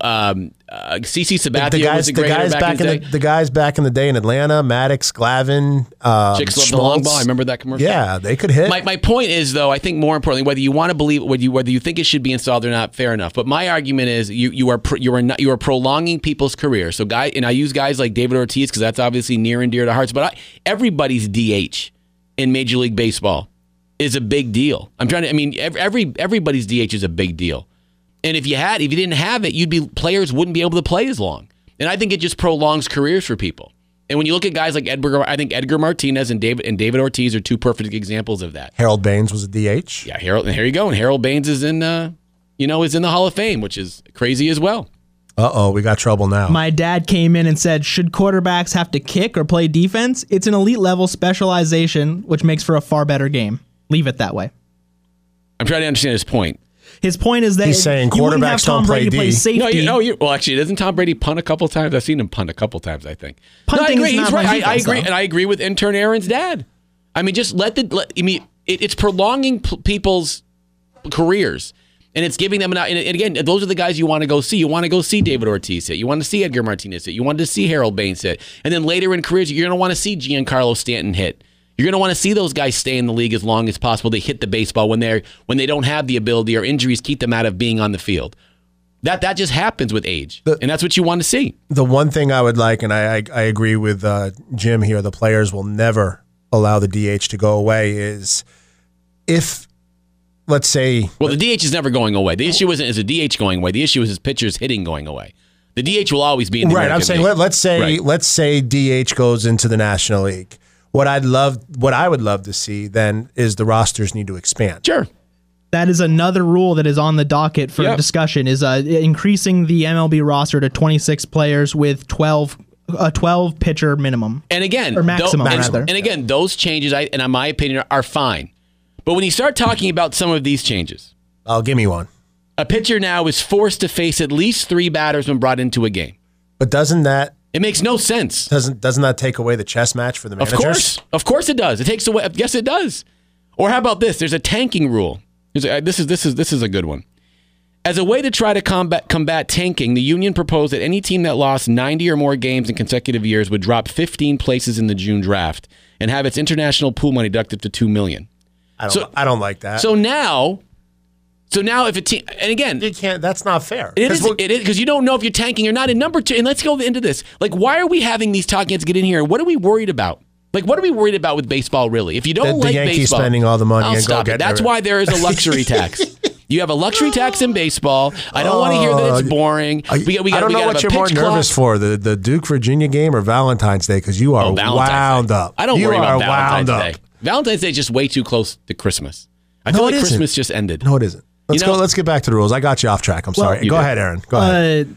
CC Sabathia was a great hitter back in the day. The guys back in the day in Atlanta, Maddox, Glavine, Chicks love the long ball. I remember that commercial. Yeah, they could hit. My point is, though, I think more importantly, whether you want to believe, whether you think it should be installed or not, fair enough. But my argument is, you are prolonging people's careers. So I use guys like David Ortiz because that's obviously near and dear to hearts. But everybody's DH in Major League Baseball is a big deal. Everybody's DH is a big deal. And if you didn't have it, players wouldn't be able to play as long. And I think it just prolongs careers for people. And when you look at guys like I think Edgar Martinez and David Ortiz are two perfect examples of that. Harold Baines was a DH. Yeah, and here you go. And Harold Baines is in the Hall of Fame, which is crazy as well. We got trouble now. My dad came in and said, should quarterbacks have to kick or play defense? It's an elite level specialization, which makes for a far better game. Leave it that way. I'm trying to understand his point. His point is that he's saying quarterbacks don't play D. Safety. Well, actually, doesn't Tom Brady punt a couple times? I've seen him punt a couple times, I think. Punting I agree. He's right. I agree, and I agree with intern Aaron's dad. I mean, just it's prolonging people's careers, and it's giving them and again, those are the guys you want to go see. You want to go see David Ortiz hit. You want to see Edgar Martinez hit. You want to see Harold Baines hit, and then later in careers, you're going to want to see Giancarlo Stanton hit. You're going to want to see those guys stay in the league as long as possible. They hit the baseball when they don't have the ability or injuries keep them out of being on the field. That just happens with age, and that's what you want to see. The one thing I would like, and I agree with Jim here, the players will never allow the DH to go away, is if, let's say... Well, the DH is never going away. The issue isn't is a DH going away. The issue is his pitchers hitting going away. The DH will always be in the Right, American I'm saying, League. let's say DH goes into the National League. What I would love to see then is the rosters need to expand. Sure. That is another rule that is on the docket for discussion, is increasing the MLB roster to 26 players with 12 pitcher minimum. And again, or maximum, rather. And again, those changes, in my opinion, are fine. But when you start talking about some of these changes, give me one. A pitcher now is forced to face at least 3 batters when brought into a game. But doesn't that... It makes no sense. Doesn't that take away the chess match for the managers? Of course it does. It takes away. Yes, it does. Or how about this? There's a tanking rule. This is a good one. As a way to try to combat tanking, the union proposed that any team that lost 90 or more games in consecutive years would drop 15 places in the June draft and have its international pool money deducted to $2 million. I don't like that. So now if a team, and again, you can't. That's not fair. It is because you don't know if you're tanking or not. And number 2, and let's go into this. Like, why are we having these talking heads get in here? What are we worried about? Like, what are we worried about with baseball, really? If you don't like Yankees baseball, spending all the money and stop go it. That's why there is a luxury tax. You have a luxury tax in baseball. I don't want to hear that it's boring. I don't know what you're more nervous for, the Duke Virginia game or Valentine's Day, because you are wound up. I don't worry about Valentine's Day. Valentine's Day is just way too close to Christmas. I feel like Christmas just ended. No, it isn't. Let's go. Let's get back to the rules. I got you off track. I'm sorry. Go ahead, Aaron. Go ahead.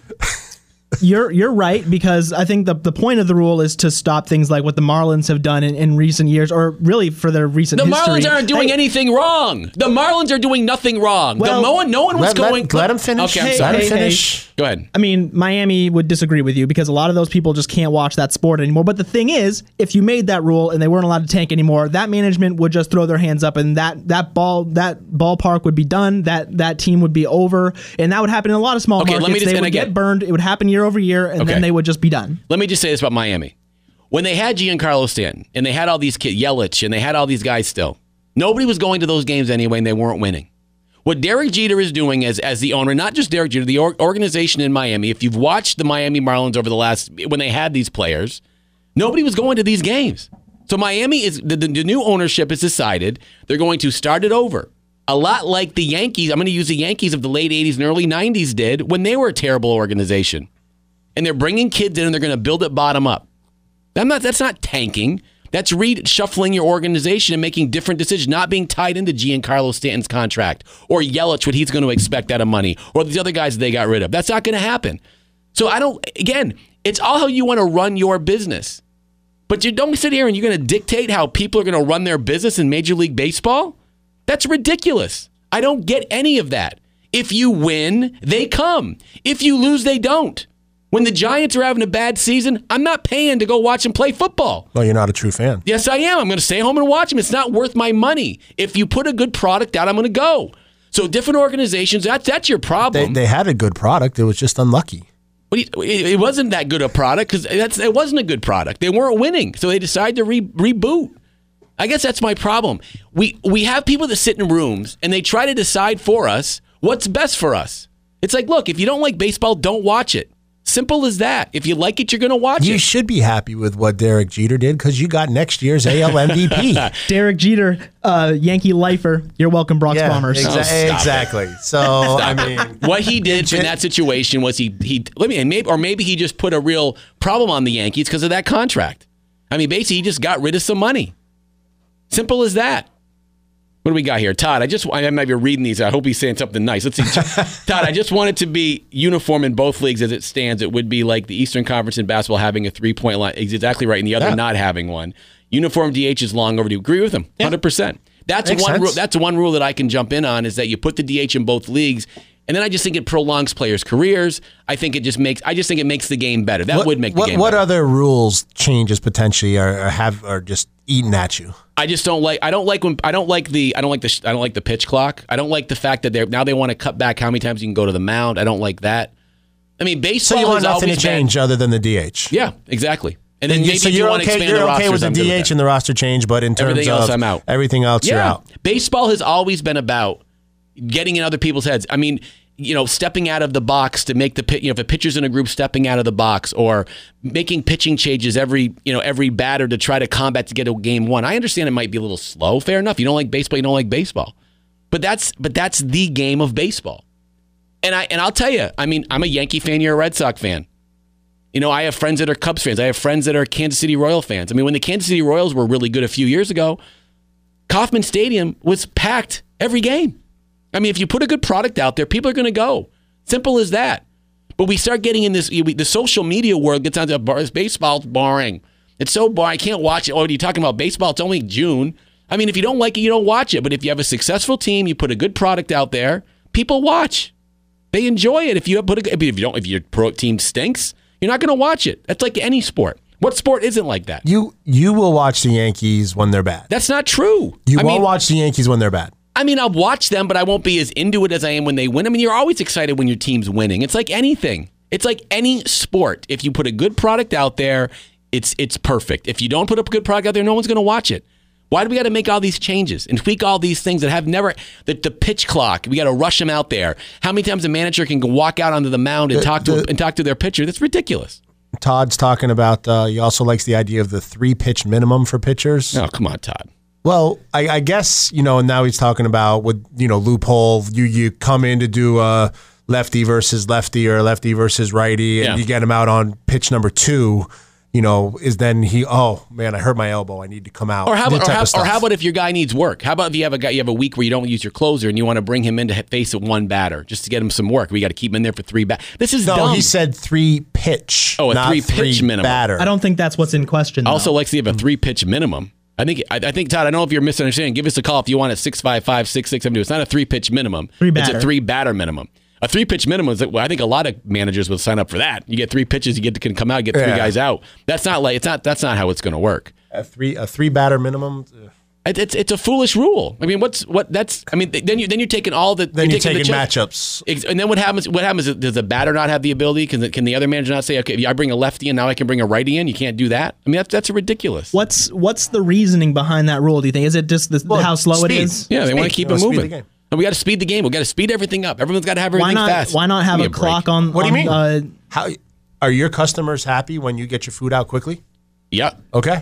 You're right, because I think the point of the rule is to stop things like what the Marlins have done in recent years, or really for their recent history. The Marlins aren't doing anything wrong. The Marlins are doing nothing wrong. Well, no one was going. Let him finish. Okay, I'm sorry. Let him finish. Go ahead. I mean, Miami would disagree with you because a lot of those people just can't watch that sport anymore. But the thing is, if you made that rule and they weren't allowed to tank anymore, that management would just throw their hands up, and that ballpark would be done. That team would be over, and that would happen in a lot of small markets. They would get burned. It would happen year over year, and then they would just be done. Let me just say this about Miami. When they had Giancarlo Stanton, and they had all these kids, Yelich, and they had all these guys still, nobody was going to those games anyway, and they weren't winning. What Derek Jeter is doing as the owner, not just Derek Jeter, the organization in Miami, if you've watched the Miami Marlins over the last, when they had these players, nobody was going to these games. So Miami is, the new ownership has decided they're going to start it over. A lot like the Yankees, I'm going to use the Yankees of the late 80s and early 90s did when they were a terrible organization. And they're bringing kids in and they're going to build it bottom up. That's not tanking. That's reshuffling your organization and making different decisions, not being tied into Giancarlo Stanton's contract or Yelich, what he's going to expect out of money, or these other guys they got rid of. That's not going to happen. So it's all how you want to run your business. But you don't sit here and you're going to dictate how people are going to run their business in Major League Baseball? That's ridiculous. I don't get any of that. If you win, they come. If you lose, they don't. When the Giants are having a bad season, I'm not paying to go watch them play football. Well, you're not a true fan. Yes, I am. I'm going to stay home and watch them. It's not worth my money. If you put a good product out, I'm going to go. So different organizations, that's your problem. They had a good product. It was just unlucky. It wasn't that good a product because it wasn't a good product. They weren't winning, so they decided to reboot. I guess that's my problem. We have people that sit in rooms and they try to decide for us what's best for us. It's like, look, if you don't like baseball, don't watch it. Simple as that. If you like it, you're going to watch it. You should be happy with what Derek Jeter did because you got next year's AL MVP. Derek Jeter, Yankee lifer. You're welcome, Bronx Bombers. Exactly. So, I mean, what he did in that situation was maybe he just put a real problem on the Yankees because of that contract. I mean, basically, he just got rid of some money. Simple as that. What do we got here? Todd, I might be reading these. I hope he's saying something nice. Let's see. Todd, I just want it to be uniform in both leagues as it stands. It would be like the Eastern Conference in basketball having a 3-point line. He's exactly right. And the other not having one. Uniform DH is long overdue. Agree with him. 100%. That's one rule that I can jump in on is that you put the DH in both leagues. And then I just think it prolongs players' careers. I think it makes the game better. That would make the game better. What other rules changes potentially are just eating at you? I don't like the pitch clock. I don't like the fact that they want to cut back how many times you can go to the mound. I don't like that. I mean, baseball. So you want nothing to change other than the DH? Yeah, exactly. And then maybe you want to expand the rosters. You're okay with the DH and the roster change, but in terms everything else, I'm out. Everything else, you're out. Baseball has always been about getting in other people's heads. I mean, stepping out of the box to make if a pitcher's in a group, stepping out of the box or making pitching changes every batter to try to combat to get a game won. I understand it might be a little slow. Fair enough. You don't like baseball. You don't like baseball. But that's the game of baseball. And I'll tell you, I mean, I'm a Yankee fan. You're a Red Sox fan. I have friends that are Cubs fans. I have friends that are Kansas City Royal fans. I mean, when the Kansas City Royals were really good a few years ago, Kauffman Stadium was packed every game. I mean, if you put a good product out there, people are going to go. Simple as that. But we start getting in this, the social media world gets onto baseball's boring. It's so boring. I can't watch it. Oh, are you talking about baseball? It's only June. I mean, if you don't like it, you don't watch it. But if you have a successful team, you put a good product out there, people watch. They enjoy it. If your pro team stinks, you're not going to watch it. That's like any sport. What sport isn't like that? You will watch the Yankees when they're bad. That's not true. You won't watch the Yankees when they're bad. I mean, I'll watch them, but I won't be as into it as I am when they win. I mean, you're always excited when your team's winning. It's like anything. It's like any sport. If you put a good product out there, it's perfect. If you don't put up a good product out there, no one's going to watch it. Why do we got to make all these changes and tweak all these things that have never... The pitch clock, we got to rush them out there. How many times a manager can walk out onto the mound and talk to their pitcher? That's ridiculous. Todd's talking about... he also likes the idea of the 3-pitch minimum for pitchers. Oh, come on, Todd. Well, I guess, and now he's talking about with, loophole, you come in to do a lefty versus lefty or lefty versus righty, and you get him out on pitch number 2, is then oh man, I hurt my elbow, I need to come out. Or how about if your guy needs work? How about if you have a week where you don't use your closer and you want to bring him in to face one batter just to get him some work? We got to keep him in there for 3 This is dumb. No, he said 3 pitch. Oh, a 3-pitch minimum. Batter. I don't think that's what's in question. I also like to have a 3-pitch minimum. I think, Todd, I don't know if you're misunderstanding. Give us a call if you want at 655-6672. It's not a 3-pitch minimum. It's a 3-batter minimum. A 3-pitch minimum is, I think a lot of managers will sign up for that. You get 3 pitches, can come out, get 3 guys out. That's not how it's going to work. A 3-batter minimum. It's a foolish rule. I mean, then you're taking all the you're taking matchups. And then what happens? Does the batter not have the ability? Can the other manager not say, okay, I bring a lefty in, now I can bring a righty in? You can't do that. I mean, that's ridiculous. What's the reasoning behind that rule? Do you think is it just how slow it is? Yeah, they want to keep it moving. And we got to speed the game. We got to speed everything up. Everyone's got to have everything fast. Why not have a clock on? What do you mean? How are your customers happy when you get your food out quickly? Yeah. Okay.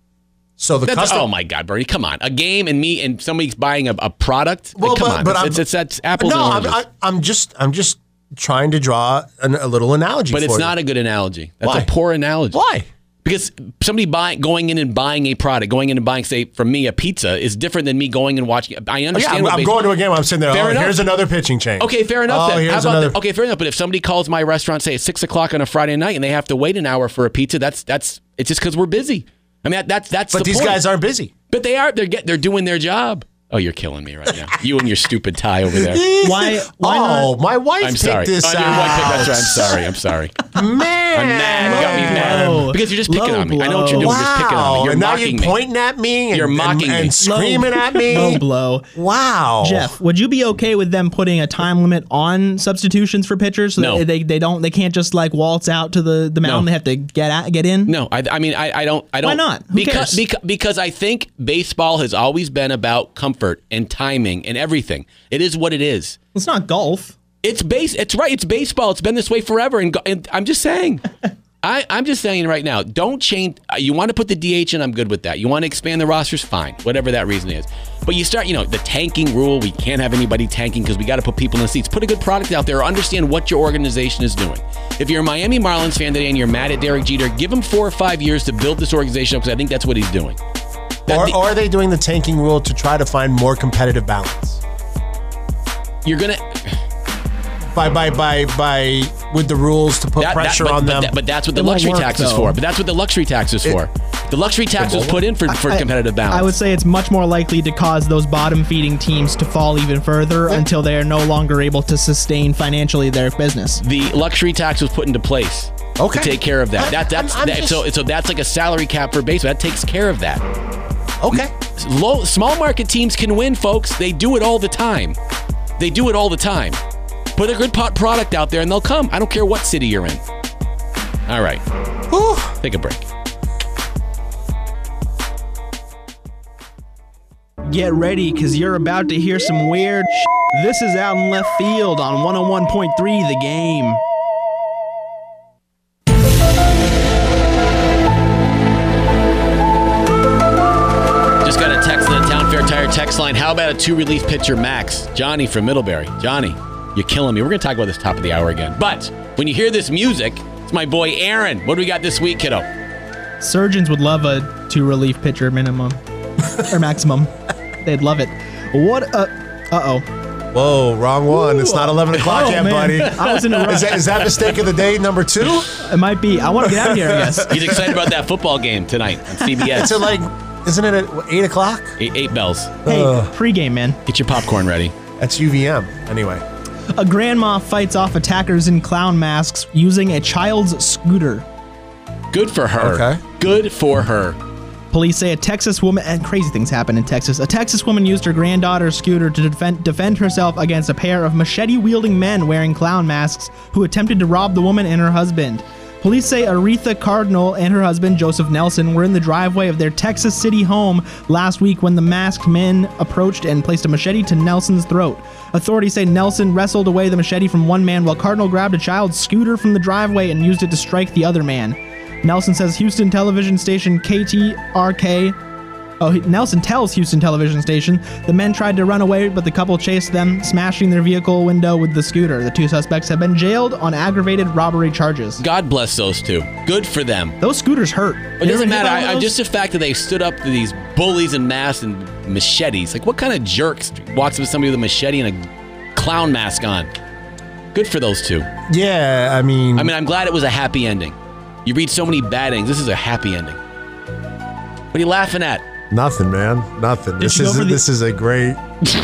So oh my God, Bernie, come on! A game and somebody's buying a product. Well, come on, that's apples and oranges. I'm just trying to draw a little analogy. But it's not a good analogy. That's a poor analogy. Why? Because somebody going in and buying a product, going in and buying, say, from me, a pizza is different than me going and watching. I understand. I'm going to a game. I'm sitting there. Here's another pitching change. Okay, fair enough. Okay, fair enough. But if somebody calls my restaurant, say, at 6:00 on a Friday night, and they have to wait an hour for a pizza, it's just because we're busy. I mean, that's the point. But these guys aren't busy. But they are. They're doing their job. Oh, you're killing me right now. You and your stupid tie over there. Why not? My wife picked this out. Your wife picked, that's right. I'm sorry. Man. I'm mad. You got me mad. Because you're just picking on me. I know what you're doing. You're just picking on me. You're mocking me. Now you're pointing at me. You're mocking me. And screaming at me. Low blow. Wow. Jeff, would you be okay with them putting a time limit on substitutions for pitchers? So no. They can't just waltz out to the mound. No. They have to get in? No. I don't. Why not? Because I think baseball has always been about comfort and timing and everything. It is what it is. It's not golf. It's right. It's baseball. It's been this way forever. And I'm just saying. I'm just saying right now. Don't change. You want to put the DH in? I'm good with that. You want to expand the rosters? Fine. Whatever that reason is. But you start. The tanking rule. We can't have anybody tanking because we got to put people in the seats. Put a good product out there. Or understand what your organization is doing. If you're a Miami Marlins fan today and you're mad at Derek Jeter, give him 4 or 5 years to build this organization up because I think that's what he's doing. Or are they doing the tanking rule to try to find more competitive balance? You're gonna by with the rules to put pressure on them. But that's what the luxury tax is for. But that's what the luxury tax is for. The luxury tax was put in for competitive balance. I would say it's much more likely to cause those bottom-feeding teams to fall even further until they are no longer able to sustain financially their business. The luxury tax was put into place to take care of that. So that's like a salary cap for baseball. That takes care of that. Okay. Small market teams can win, folks. They do it all the time. Put a good product out there and they'll come. I don't care what city you're in. All right. Whew. Take a break. Get ready, because you're about to hear some weird shit. This is Out in Left Field on 101.3 The Game. Just got a text on the Town Fair Tire text line. How about a 2-relief pitcher, Max? Johnny from Middlebury. Johnny, you're killing me. We're going to talk about this top of the hour again. But when you hear this music, it's my boy Aaron. What do we got this week, kiddo? Surgeons would love a 2-relief pitcher minimum. Or maximum. They'd love it. Uh-oh. Whoa, wrong one. It's not 11 o'clock yet, man. Buddy. I was in a rush. Is that mistake of the day number 2? It might be. I want to get out of here, I guess. He's excited about that football game tonight on CBS. Isn't it at 8 o'clock? 8 bells. Hey, pregame, man. Get your popcorn ready. That's UVM. Anyway. A grandma fights off attackers in clown masks using a child's scooter. Good for her. Okay. Good for her. Police say a Texas woman, and crazy things happen in Texas. A Texas woman used her granddaughter's scooter to defend herself against a pair of machete-wielding men wearing clown masks who attempted to rob the woman and her husband. Police say Aretha Cardinal and her husband, Joseph Nelson, were in the driveway of their Texas City home last week when the masked men approached and placed a machete to Nelson's throat. Authorities say Nelson wrestled away the machete from one man while Cardinal grabbed a child's scooter from the driveway and used it to strike the other man. Nelson says Houston television station KTRK Nelson tells Houston television station the men tried to run away, but the couple chased them, smashing their vehicle window with the scooter. The two suspects have been jailed on aggravated robbery charges. God bless those two. Good for them. Those scooters hurt. It doesn't matter. Just the fact that they stood up to these bullies in masks and machetes. Like, what kind of jerks walks up to somebody with a machete and a clown mask on? Good for those two. Yeah, I mean, I'm glad it was a happy ending. You read so many bad endings. This is a happy ending. What are you laughing at? Nothing, man. Nothing. This is a great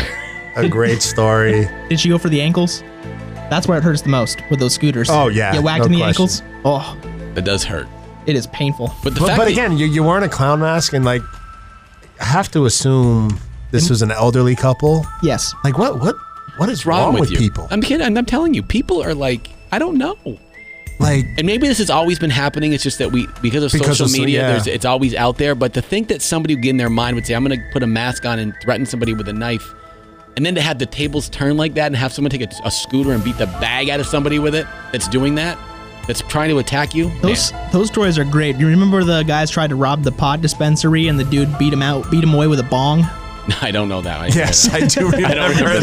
story. Did she go for the ankles? That's where it hurts the most with those scooters. Oh yeah, you whacked in the ankles. Oh, it does hurt. It is painful. But again, you're wearing a clown mask, and like, I have to assume this was an elderly couple. Yes. Like what is wrong with people? I'm kidding. I'm telling you, people are like, I don't know. Like, and maybe this has always been happening. It's just that because of social media, it's always out there. But to think that somebody in their mind would say, I'm going to put a mask on and threaten somebody with a knife, and then to have the tables turn like that and have someone take a scooter and beat the bag out of somebody with it that's doing that, that's trying to attack you. Those stories are great. You remember the guys tried to rob the pot dispensary and the dude beat him away with a bong? I don't know that one. Yes, I do remember. I don't remember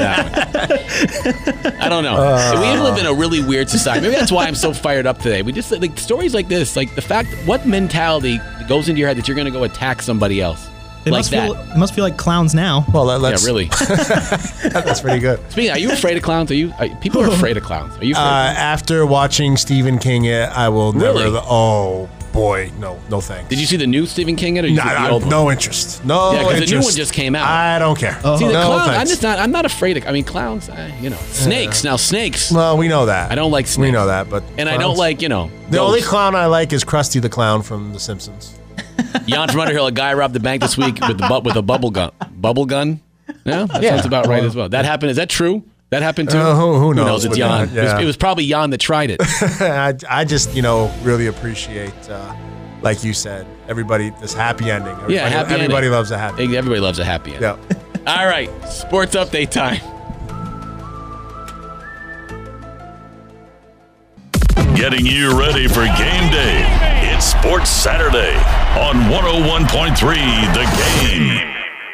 that one. I don't know. We live in a really weird society. Maybe that's why I'm so fired up today. We just like stories like this, like the fact, what mentality goes into your head that you're going to go attack somebody else it like that? It must feel like clowns now. Well, let's, yeah, really. That's pretty good. Speaking, are you afraid of clowns? People are afraid of clowns. Are you afraid? After watching Stephen King, I will really? never. Oh. Boy, no thanks. Did you see the new Stephen King? Or the old one? No interest. No interest. Yeah, because the new one just came out. I don't care. See, the clowns, I'm not afraid of, clowns, snakes. Now, snakes. Well, we know that. I don't like snakes. We know that, but. And clowns, I don't like, The only clown I like is Krusty the Clown from The Simpsons. Jan from Underhill, a guy robbed the bank this week with a bubble gun. Bubble gun? Yeah, that sounds about right as well. That happened. Is that true? That happened too? Who knows? It's Jan. Yeah. It was probably Jan that tried it. I just, really appreciate, like you said, everybody, this happy ending. Everybody loves a happy ending. Everybody loves a happy ending. Yeah. All right, sports update time. Getting you ready for game day. It's Sports Saturday on 101.3 The Game.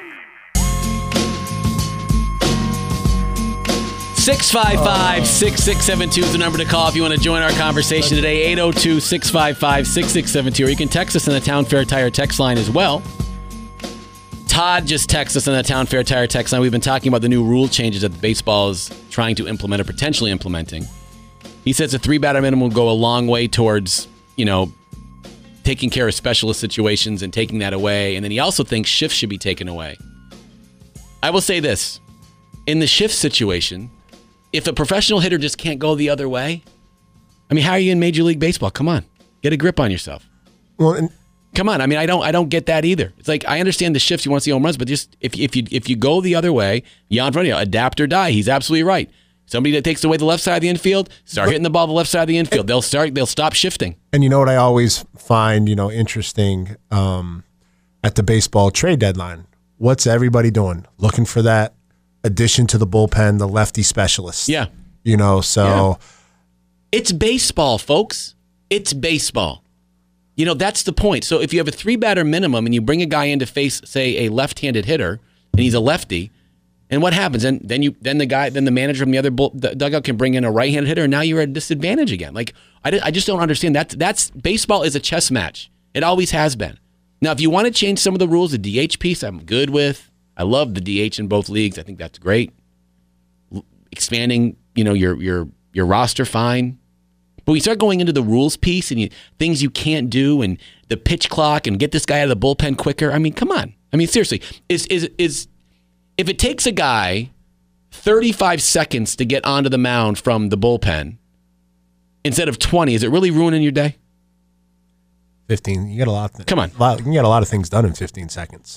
655-6672 is the number to call if you want to join our conversation today. 802-655-6672. Or you can text us on the Town Fair Tire text line as well. Todd just texted us on the Town Fair Tire text line. We've been talking about the new rule changes that baseball is trying to implement or potentially implementing. He says a 3-batter minimum will go a long way towards, taking care of specialist situations and taking that away. And then he also thinks shifts should be taken away. I will say this. In the shift situation, if a professional hitter just can't go the other way, how are you in Major League Baseball? Come on, get a grip on yourself. Well, come on. I don't get that either. It's like, I understand the shifts, you want to see home runs, but just if you go the other way, Jan Fronio, adapt or die. He's absolutely right. Somebody that takes away the left side of the infield, start hitting the ball the left side of the infield. They'll stop shifting. And you know what I always find interesting at the baseball trade deadline? What's everybody doing? Looking for that addition to the bullpen, the lefty specialist. Yeah. So. It's baseball, folks. It's baseball. That's the point. So if you have a 3-batter minimum and you bring a guy in to face, say, a left-handed hitter, and he's a lefty, and what happens? And then the manager from the other dugout can bring in a right-handed hitter, and now you're at a disadvantage again. Like, I just don't understand. That's baseball is a chess match. It always has been. Now, if you want to change some of the rules, the DH piece, I'm good with. I love the DH in both leagues. I think that's great. Expanding, your roster, fine. But we start going into the rules piece and things you can't do, and the pitch clock, and get this guy out of the bullpen quicker. Come on. Seriously, is if it takes a guy 35 seconds to get onto the mound from the bullpen instead of 20, is it really ruining your day? 15. You get a lot. Come on. You can get a lot of things done in 15 seconds.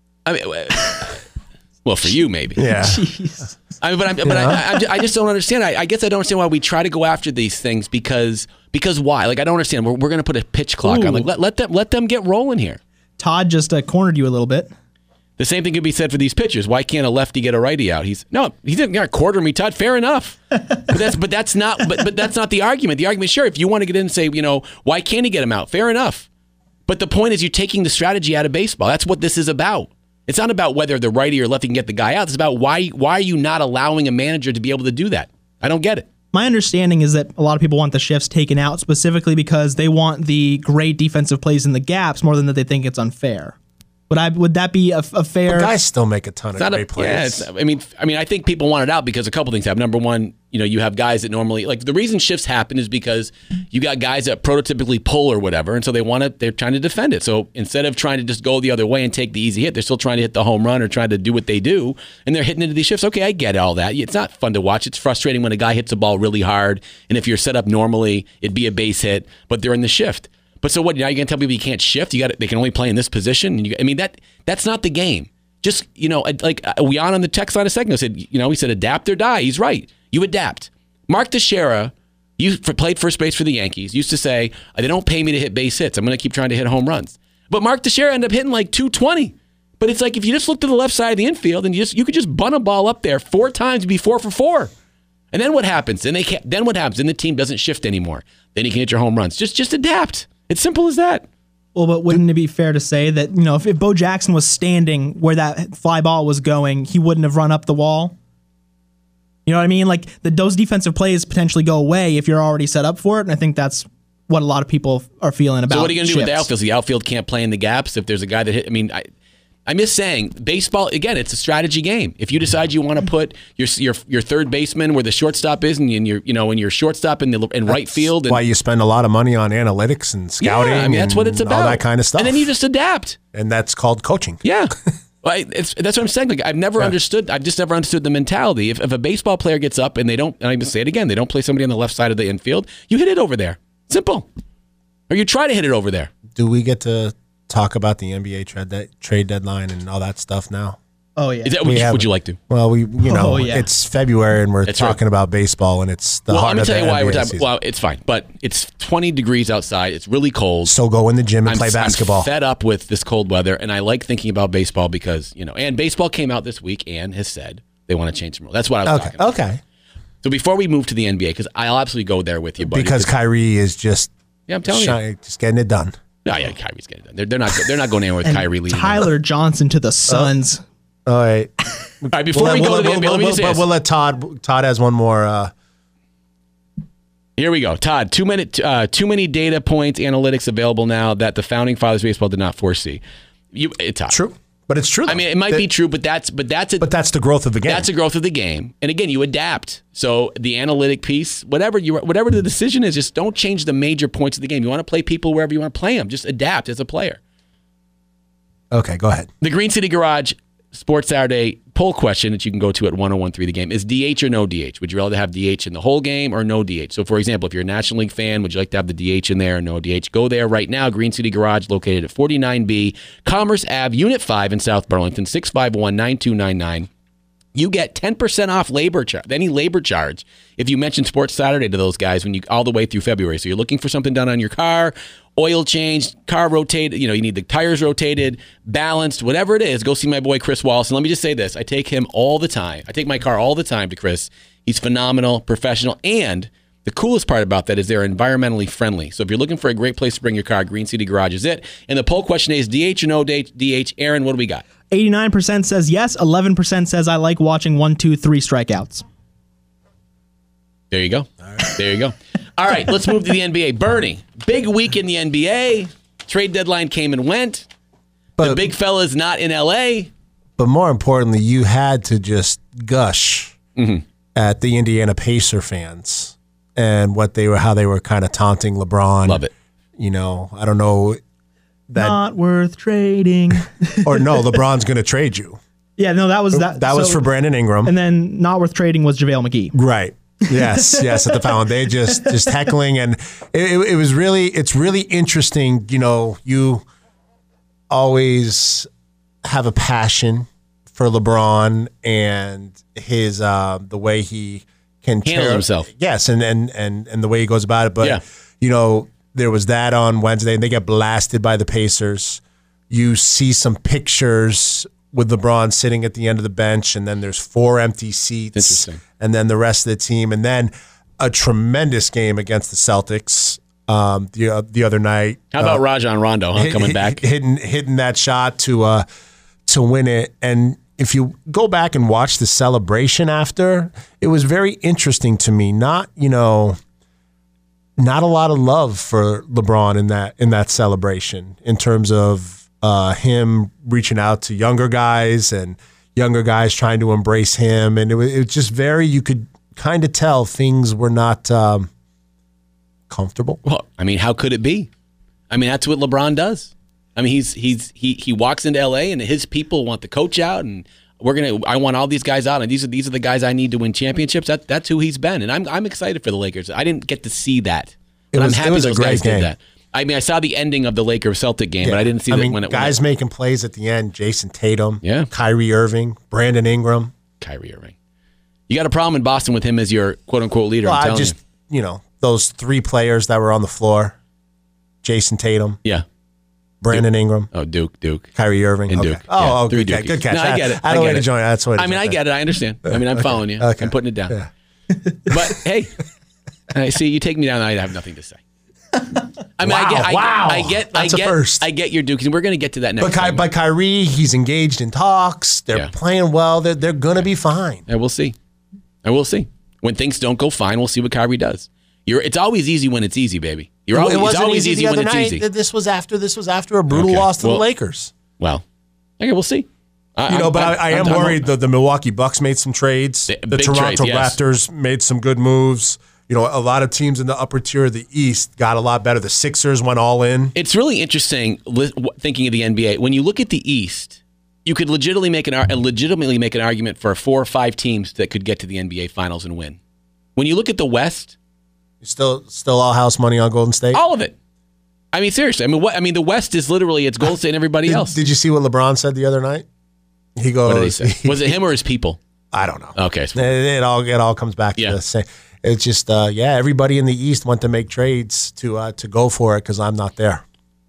Well, for you maybe. Yeah. Jeez. I just don't understand. I guess I don't understand why we try to go after these things because why? Like, I don't understand. We're going to put a pitch clock on. Like, let them get rolling here. Todd just cornered you a little bit. The same thing could be said for these pitchers. Why can't a lefty get a righty out? He didn't quarter me, Todd. Fair enough. But that's not the argument. The argument, sure, if you want to get in and say, why can't he get him out? Fair enough. But the point is you're taking the strategy out of baseball. That's what this is about. It's not about whether the righty or lefty can get the guy out. It's about why are you not allowing a manager to be able to do that? I don't get it. My understanding is that a lot of people want the shifts taken out specifically because they want the great defensive plays in the gaps more than that they think it's unfair. Would that be a fair? But guys still make a ton of great plays. Yeah, I think people want it out because a couple things happen. Number one, you have guys that normally, like, the reason shifts happen is because you got guys that prototypically pull or whatever, and so they're trying to defend it. So instead of trying to just go the other way and take the easy hit, they're still trying to hit the home run or trying to do what they do, and they're hitting into these shifts. Okay, I get all that. It's not fun to watch. It's frustrating when a guy hits a ball really hard, and if you're set up normally, it'd be a base hit, but they're in the shift. But so what? Now you're going to tell people you can't shift? They can only play in this position? That's not the game. Just, like we on the text line a second ago said, he said adapt or die. He's right. You adapt. Mark Teixeira, played first base for the Yankees, used to say, they don't pay me to hit base hits. I'm going to keep trying to hit home runs. But Mark Teixeira ended up hitting like 220. But it's like if you just look to the left side of the infield and you could just bunt a ball up there 4 times and be 4 for 4. And then what happens? Then what happens? Then the team doesn't shift anymore. Then you can hit your home runs. Just adapt. It's simple as that. Well, but wouldn't it be fair to say that, if Bo Jackson was standing where that fly ball was going, he wouldn't have run up the wall? You know what I mean? Like, those defensive plays potentially go away if you're already set up for it, and I think that's what a lot of people are feeling about. So what are you going to do with the outfield? So the outfield can't play in the gaps if there's a guy that hit. I'm just saying, baseball, again, it's a strategy game. If you decide you want to put your third baseman where the shortstop is and your shortstop in right field. That's why you spend a lot of money on analytics and scouting. Yeah, that's what it's about. All that kind of stuff. And then you just adapt. And that's called coaching. Yeah. That's what I'm saying. Like, I've never understood the mentality. If a baseball player gets up and and I say it again, they don't play somebody on the left side of the infield, you hit it over there. Simple. Or you try to hit it over there. Do we get to talk about the NBA trade deadline and all that stuff now? Oh, yeah. Is that would you like to? Well, it's February and we're talking about baseball and it's the heart of the NBA season. Well, let me tell you why we're talking. Well, it's fine, but it's 20 degrees outside. It's really cold. So go in the gym and play basketball. I'm fed up with this cold weather, and I like thinking about baseball because, and baseball came out this week and has said they want to change some rules. That's what I was talking about. Okay. So before we move to the NBA, because I'll absolutely go there with you, buddy. Because Kyrie is just I'm telling you, just getting it done. No, yeah, Kyrie's getting it done. They're not going anywhere with Kyrie leading. Tyler Johnson to the Suns. All right. All right, before we go to the NBA, let me just say this. We'll let Todd has one more. Here we go. Todd, too many data points, analytics available now that the Founding Fathers of baseball did not foresee. Todd. True. But it's true. I mean, it might be true, but that's the growth of the game. That's the growth of the game. And again, you adapt. So the analytic piece, whatever the decision is, just don't change the major points of the game. You want to play people wherever you want to play them. Just adapt as a player. Okay, go ahead. The Green City Garage Sports Saturday poll question that you can go to at 1013 The Game is DH or no DH? Would you rather have DH in the whole game or no DH? So, for example, if you're a National League fan, would you like to have the DH in there or no DH? Go there right now. Green City Garage, located at 49B Commerce Ave, Unit 5 in South Burlington, 651-9299. You get 10% off any labor charge if you mention Sports Saturday to those guys all the way through February. So you're looking for something done on your car, oil change, car rotated, you need the tires rotated, balanced, whatever it is, go see my boy Chris Wallace. And let me just say this. I take him all the time. I take my car all the time to Chris. He's phenomenal, professional, and the coolest part about that is they're environmentally friendly. So if you're looking for a great place to bring your car, Green City Garage is it. And the poll question is DH or no DH? Aaron, what do we got? 89% says yes. 11% says I like watching 1, 2, 3 strikeouts. There you go. All right. There you go. All right, let's move to the NBA. Bernie, big week in the NBA. Trade deadline came and went. But the big fella's not in LA. But more importantly, you had to just gush at the Indiana Pacer fans and how they were kind of taunting LeBron. Love it. I don't know. Not worth trading. Or no, LeBron's going to trade you. Yeah, no, that was that. That was for Brandon Ingram. And then not worth trading was JaVale McGee. Right. Yes, at the fountain. They just heckling, and it's really interesting. You always have a passion for LeBron and his the way he can handle himself. Yes, and the way he goes about it. But there was that on Wednesday, and they get blasted by the Pacers. You see some pictures with LeBron sitting at the end of the bench, and then there's 4 empty seats, and then the rest of the team, and then a tremendous game against the Celtics. the other night. How about Rajon Rondo coming back? Hitting that shot to win it. And if you go back and watch the celebration after, it was very interesting to me. Not a lot of love for LeBron in that celebration in terms of him reaching out to younger guys and younger guys trying to embrace him. And it was just you could kind of tell things were not comfortable. Well, I mean, how could it be? I mean, that's what LeBron does. I mean, he walks into LA and his people want the coach out, and I want all these guys out, and these are the guys I need to win championships. That's who he's been, and I'm excited for the Lakers. I didn't get to see that, but I'm happy those guys did that. I mean, I saw the ending of the Lakers-Celtic game, but I didn't see that when it guys making plays at the end. Jason Tatum, yeah, Kyrie Irving, Brandon Ingram, Kyrie Irving. You got a problem in Boston with him as your quote-unquote leader. Well, I'm telling you. Those three players that were on the floor, Jason Tatum. Yeah. Brandon Ingram. Oh, Duke. Kyrie Irving. And Duke. Oh, yeah, okay. Good catch. No, I get it. I don't want to join. That's what I mean, I get it. I understand. I mean, I'm following you. Okay. I'm putting it down. Yeah. But, hey, I see you take me down, I have nothing to say. I mean, I get your Duke, and we're going to get to that next time. But Kyrie, he's engaged in talks. They're playing well. They're going to be fine. And we'll see. When things don't go fine, we'll see what Kyrie does. It's always easy when it's easy, baby. It's always easy when it's easy. This was after a brutal loss to the Lakers. Well, okay, we'll see. But I am worried that the Milwaukee Bucks made some trades. The Toronto Raptors made some good moves. A lot of teams in the upper tier of the East got a lot better. The Sixers went all in. It's really interesting thinking of the NBA. When you look at the East, you could legitimately make an argument for 4 or 5 teams that could get to the NBA Finals and win. When you look at the West, still all house money on Golden State? All of it. I mean, seriously. The West is literally it's Golden State and everybody else. Did you see what LeBron said the other night? He goes. What did he say? Was it him or his people? I don't know. Okay, it all comes back to the same. It's just everybody in the East went to make trades to go for it because I'm not there.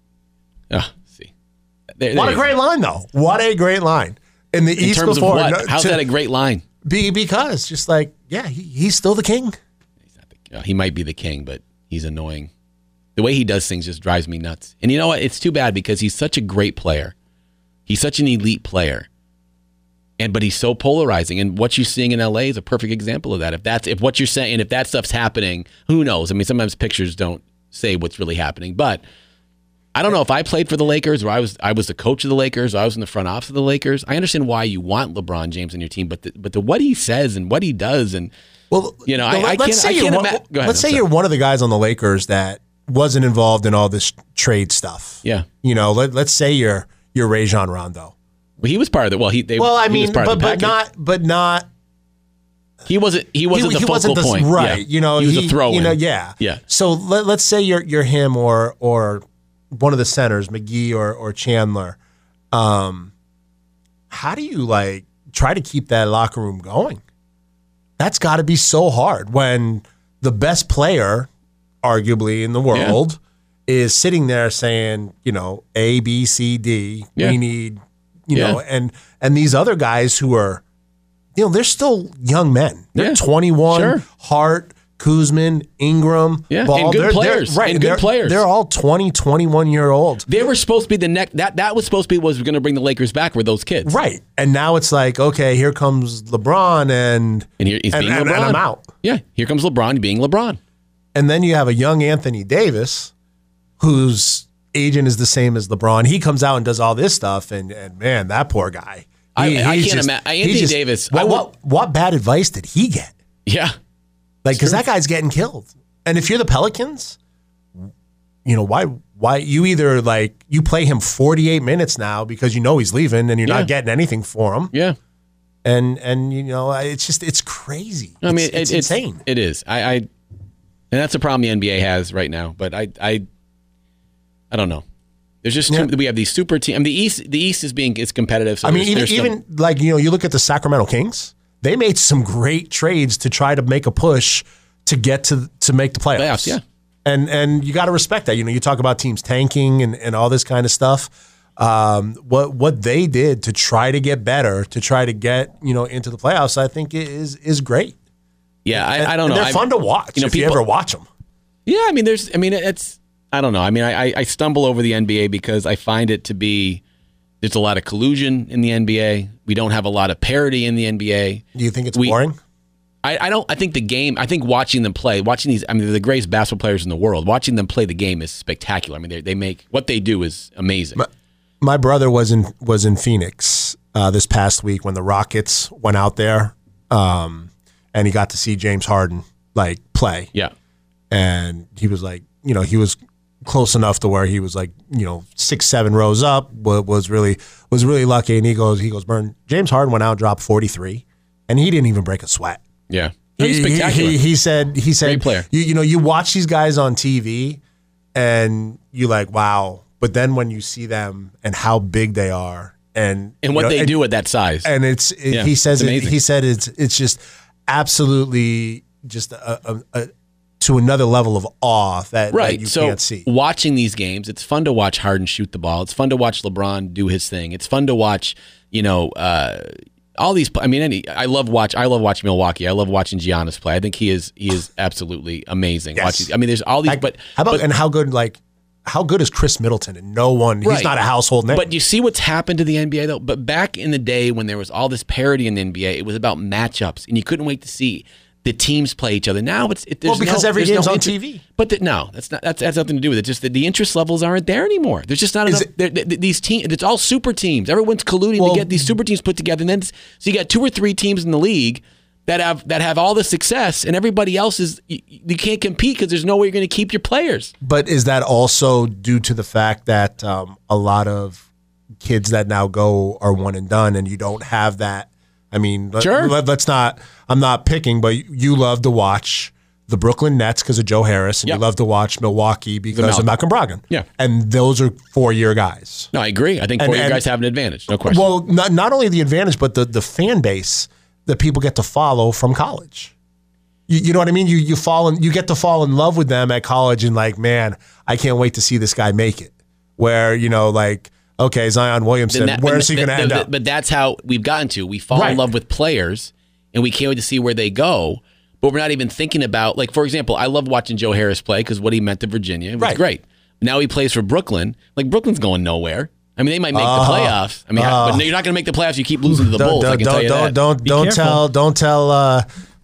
See, what a great line though! What a great line in the East terms before. Of what? How's that a great line? Because just like he's still the king. He might be the king, but he's annoying. The way he does things just drives me nuts. And you know what? It's too bad because he's such a great player. He's such an elite player. But he's so polarizing. And what you're seeing in LA is a perfect example of that. If what you're saying, if that stuff's happening, who knows? I mean, sometimes pictures don't say what's really happening. But I don't know if I played for the Lakers or I was the coach of the Lakers or I was in the front office of the Lakers. I understand why you want LeBron James on your team, but the what he says and what he does and let's say you're one of the guys on the Lakers that wasn't involved in all this trade stuff. Yeah. Let's say you're Rajon Rondo. Well, he was part of it. But not. He wasn't the focal point, right? Yeah. He was a throw-in. Yeah. So let's say you're him or one of the centers, McGee or Chandler. How do you try to keep that locker room going? That's got to be so hard when the best player, arguably in the world, is sitting there saying, A, B, C, D. We need, and these other guys who are, they're still young men. They're 21. Sure. Hart, Kuzman, Ingram, Ball. And good players. Good players. They're all 20, 21-year-olds. They were supposed to be the next. That was supposed to be what was going to bring the Lakers back were those kids. Right. And now it's like, okay, here comes LeBron and he's being LeBron. And I'm out. Yeah, here comes LeBron being LeBron. And then you have a young Anthony Davis whose agent is the same as LeBron. He comes out and does all this stuff, and man, that poor guy. I can't imagine. Anthony Davis. What bad advice did he get? Yeah. Because that guy's getting killed. And if you're the Pelicans, why you either you play him 48 minutes now because he's leaving and you're not getting anything for him. Yeah. And it's crazy. I mean, it's insane. It is. And that's a problem the NBA has right now. But I don't know. There's just we have these super teams. The East is competitive. So even you look at the Sacramento Kings. They made some great trades to try to make a push to get to make the playoffs. Yeah. And you got to respect that. You talk about teams tanking and all this kind of stuff. What they did to try to get better, to try to get into the playoffs, I think is great. Yeah, I don't know. They're fun to watch if you ever watch them. Yeah, I don't know. I mean, I stumble over the NBA because I find it to be, there's a lot of collusion in the NBA. We don't have a lot of parity in the NBA. Do you think it's boring? I think the game, I think watching them play, they're the greatest basketball players in the world. Watching them play the game is spectacular. I mean, they make, what they do is amazing. My brother was in Phoenix this past week when the Rockets went out there, and he got to see James Harden play. Yeah. And he was like, he was close enough to where he was 6-7 rows up, was really lucky. And he goes, Burn, James Harden went out and dropped 43, and he didn't even break a sweat. Yeah. He's spectacular. He said, great player. You watch these guys on TV and you're like, wow. But then when you see them and how big they are and what they do at that size. And he said it's just absolutely just to another level of awe that you can't see. Watching these games, it's fun to watch Harden shoot the ball. It's fun to watch LeBron do his thing. It's fun to watch, all these. I mean, I love watching Milwaukee. I love watching Giannis play. I think he is absolutely amazing. Yes. There's all these. How good is Chris Middleton? And no one, he's not a household name. But you see what's happened to the NBA though. But back in the day when there was all this parity in the NBA, it was about matchups, and you couldn't wait to see the teams play each other. Now because every game's on TV. But that's nothing to do with it. Just that the interest levels aren't there anymore. There's just not enough. These teams, it's all super teams. Everyone's colluding to get these super teams put together, and then so you got 2 or 3 teams in the league that have all the success, and everybody else you can't compete because there's no way you're going to keep your players. But is that also due to the fact that a lot of kids that now go are one and done, and you don't have that? I mean, sure. Let's not. I'm not picking, but you love to watch the Brooklyn Nets because of Joe Harris, and you love to watch Milwaukee because of Malcolm Brogdon. Yeah, and those are 4-year guys. No, I agree. I think 4-year guys have an advantage. No question. Well, not only the advantage, but the fan base that people get to follow from college. You know what I mean? You get to fall in love with them at college, and man, I can't wait to see this guy make it. Where okay, Zion Williamson, where is he going to end up? But that's how we've gotten to. We fall in love with players, and we can't wait to see where they go. But we're not even thinking about, for example, I love watching Joe Harris play because what he meant to Virginia was great. Now he plays for Brooklyn. Brooklyn's going nowhere. I mean, they might make the playoffs. I mean, but you're not going to make the playoffs. You keep losing to the Bulls. I can tell you that. Don't tell.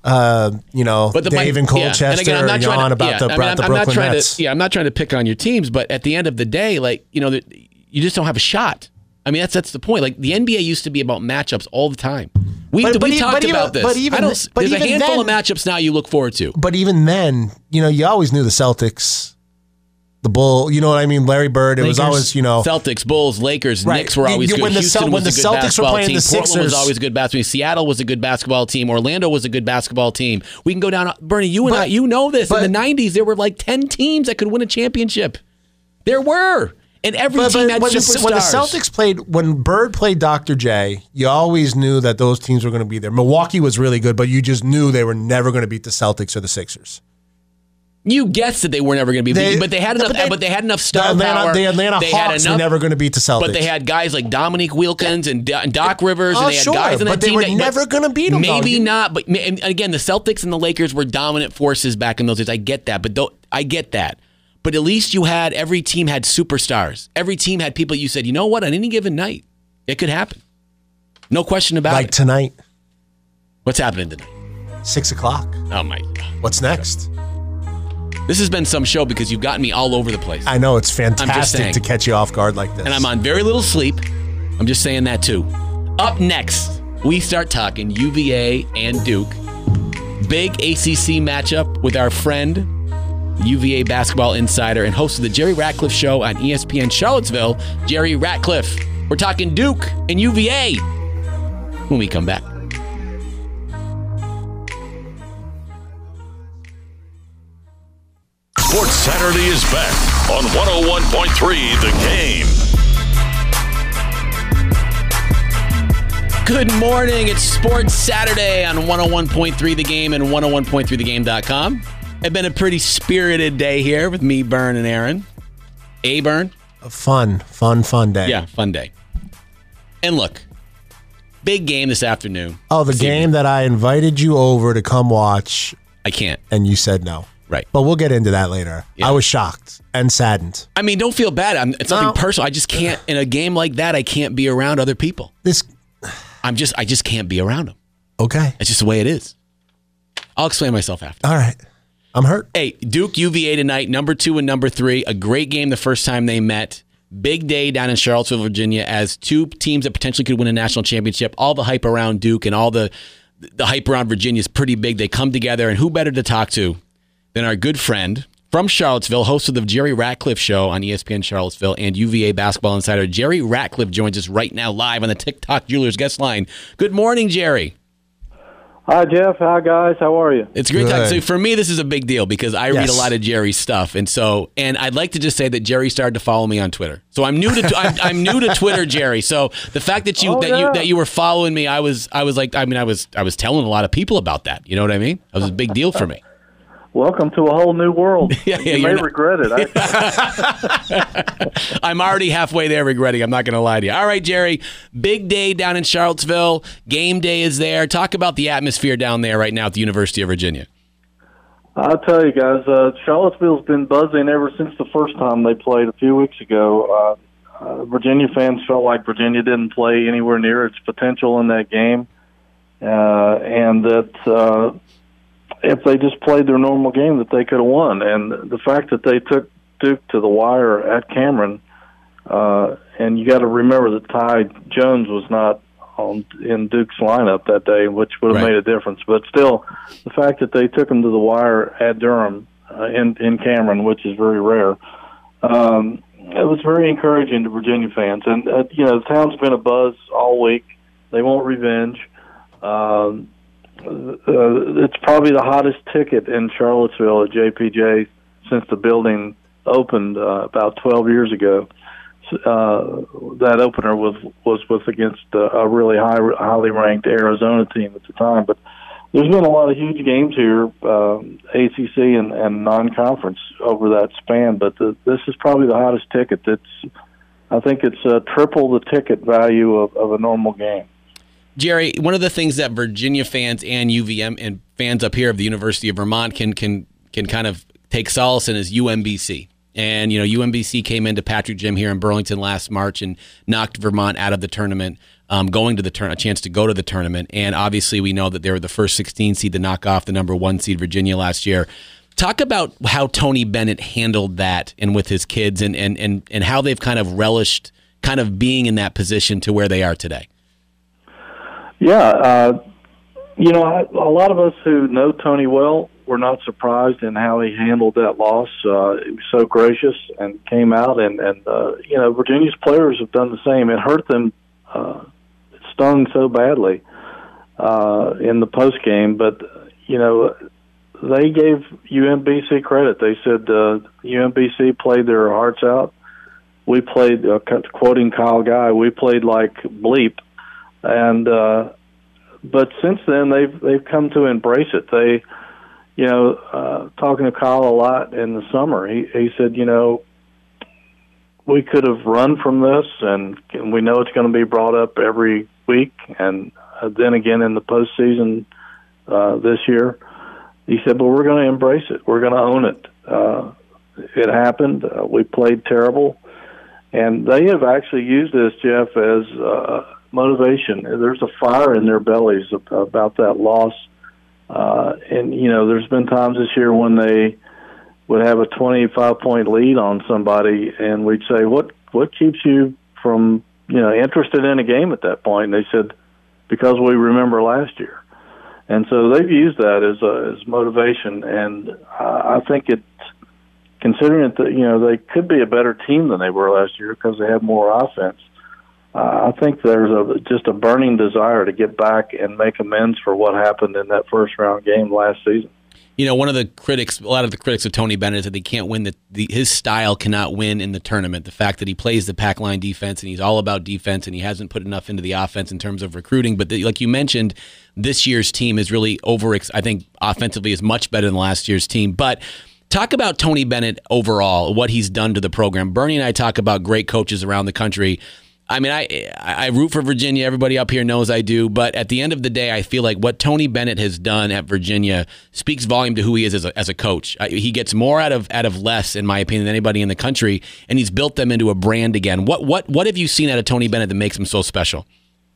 Dave and Colchester and Jan about the Brooklyn Nets. I'm not trying to pick on your teams, but at the end of the day, you just don't have a shot. I mean, that's the point. The NBA used to be about matchups all the time. We talked about this. There's a handful of matchups now you look forward to. But even then, you always knew the Celtics, the Bull. You know what I mean? Larry Bird. It Lakers. Was always, Celtics, Bulls, Lakers, Knicks were always good. When Houston was the a good Celtics basketball were playing team. the Sixers. Portland was always a good basketball team. Seattle was a good basketball team. Orlando was a good basketball team. We can go down. Bernie, you and I, you know this. In the 90s, there were 10 teams that could win a championship. There were. And every team had superstars. When the Celtics played, when Bird played Dr. J, you always knew that those teams were going to be there. Milwaukee was really good, but you just knew they were never going to beat the Celtics or the Sixers. You guessed that they were never going to be beat, but they had enough. But they had enough star power. The Atlanta Hawks were never going to beat the Celtics. But they had guys like Dominique Wilkins and Doc Rivers, and they had guys in that team. But they were never going to beat them. Maybe not. But again, the Celtics and the Lakers were dominant forces back in those days. I get that. I get that. But at least every team had superstars. Every team had people you said, you know what, on any given night, it could happen. No question about it. Like tonight. What's happening tonight? 6:00. Oh, my God. What's next? This has been some show because you've gotten me all over the place. I know. It's fantastic to catch you off guard like this. And I'm on very little sleep. I'm just saying that, too. Up next, we start talking UVA and Duke. Big ACC matchup with our friend, UVA basketball insider and host of the Jerry Ratcliffe Show on ESPN Charlottesville, Jerry Ratcliffe. We're talking Duke and UVA when we come back. Sports Saturday is back on 101.3 The Game. Good morning. It's Sports Saturday on 101.3 The Game and 101.3thegame.com. It's been a pretty spirited day here with me, Byrne, and Aaron. Byrne? A fun day. Yeah, fun day. And look, big game this afternoon. Oh, the game that I invited you over to come watch. I can't. And you said no. Right. But we'll get into that later. Yeah. I was shocked and saddened. I mean, don't feel bad. It's nothing personal. I just can't, in a game like that, I can't be around other people. I just can't be around them. Okay. It's just the way it is. I'll explain myself after. All right. I'm hurt. Hey, Duke UVA tonight, number 2 and number 3. A great game the first time they met. Big day down in Charlottesville, Virginia, as two teams that potentially could win a national championship. All the hype around Duke and all the hype around Virginia is pretty big. They come together, and who better to talk to than our good friend from Charlottesville, host of the Jerry Ratcliffe Show on ESPN Charlottesville and UVA Basketball Insider. Jerry Ratcliffe joins us right now live on the TikTok Jewelers guest line. Good morning, Jerry. Hi, Jeff. Hi, guys. How are you? It's great talking. So for me, this is a big deal because I read a lot of Jerry's stuff, and I'd like to just say that Jerry started to follow me on Twitter. So I'm new to I'm new to Twitter, Jerry. So the fact that you were following me, I was telling a lot of people about that. You know what I mean? It was a big deal for me. Welcome to a whole new world. You may regret it. I'm already halfway there regretting. I'm not going to lie to you. All right, Jerry. Big day down in Charlottesville. Game day is there. Talk about the atmosphere down there right now at the University of Virginia. I'll tell you guys, Charlottesville's been buzzing ever since the first time they played a few weeks ago. Virginia fans felt like Virginia didn't play anywhere near its potential in that game, and that if they just played their normal game that they could have won. And the fact that they took Duke to the wire at Cameron, and you got to remember that Ty Jones was not in Duke's lineup that day, which would have made a difference. But still, the fact that they took them to the wire at Durham in Cameron, which is very rare, it was very encouraging to Virginia fans. And, the town's been a buzz all week. They want revenge. It's probably the hottest ticket in Charlottesville at JPJ since the building opened about 12 years ago. That opener was against a really highly ranked Arizona team at the time. But there's been a lot of huge games here, ACC and non-conference over that span. But this is probably the hottest ticket. I think it's triple the ticket value of a normal game. Jerry, one of the things that Virginia fans and UVM and fans up here of the University of Vermont can kind of take solace in is UMBC. And, UMBC came into Patrick Gym here in Burlington last March and knocked Vermont out of the tournament, going to a chance to go to the tournament. And obviously we know that they were the first 16 seed to knock off the number 1 seed Virginia last year. Talk about how Tony Bennett handled that and with his kids and how they've kind of relished kind of being in that position to where they are today. Yeah, a lot of us who know Tony well were not surprised in how he handled that loss. He was so gracious and came out, and Virginia's players have done the same. It hurt them. It stung so badly in the post game, but they gave UMBC credit. They said UMBC played their hearts out. We played, quoting Kyle Guy, we played like bleep. And but since then they've come to embrace it. They, talking to Kyle a lot in the summer, he said, we could have run from this, and we know it's going to be brought up every week, and then again in the postseason this year. He said, but we're going to embrace it. We're going to own it. It happened. We played terrible, and they have actually used this, Jeff, as motivation. There's a fire in their bellies about that loss. And, there's been times this year when they would have a 25-point lead on somebody, and we'd say, what keeps you from, interested in a game at that point? And they said, because we remember last year. And so they've used that as motivation. And I think it's, considering that, they could be a better team than they were last year because they have more offense. I think there's just a burning desire to get back and make amends for what happened in that first round game last season. One of the critics, a lot of the critics of Tony Bennett is that they can't win. His style cannot win in the tournament. The fact that he plays the pack line defense and he's all about defense and he hasn't put enough into the offense in terms of recruiting. But like you mentioned, this year's team is really I think offensively is much better than last year's team. But talk about Tony Bennett overall, what he's done to the program. Bernie and I talk about great coaches around the country. I mean, I root for Virginia. Everybody up here knows I do. But at the end of the day, I feel like what Tony Bennett has done at Virginia speaks volume to who he is as a coach. He gets more out of less, in my opinion, than anybody in the country, and he's built them into a brand again. What have you seen out of Tony Bennett that makes him so special?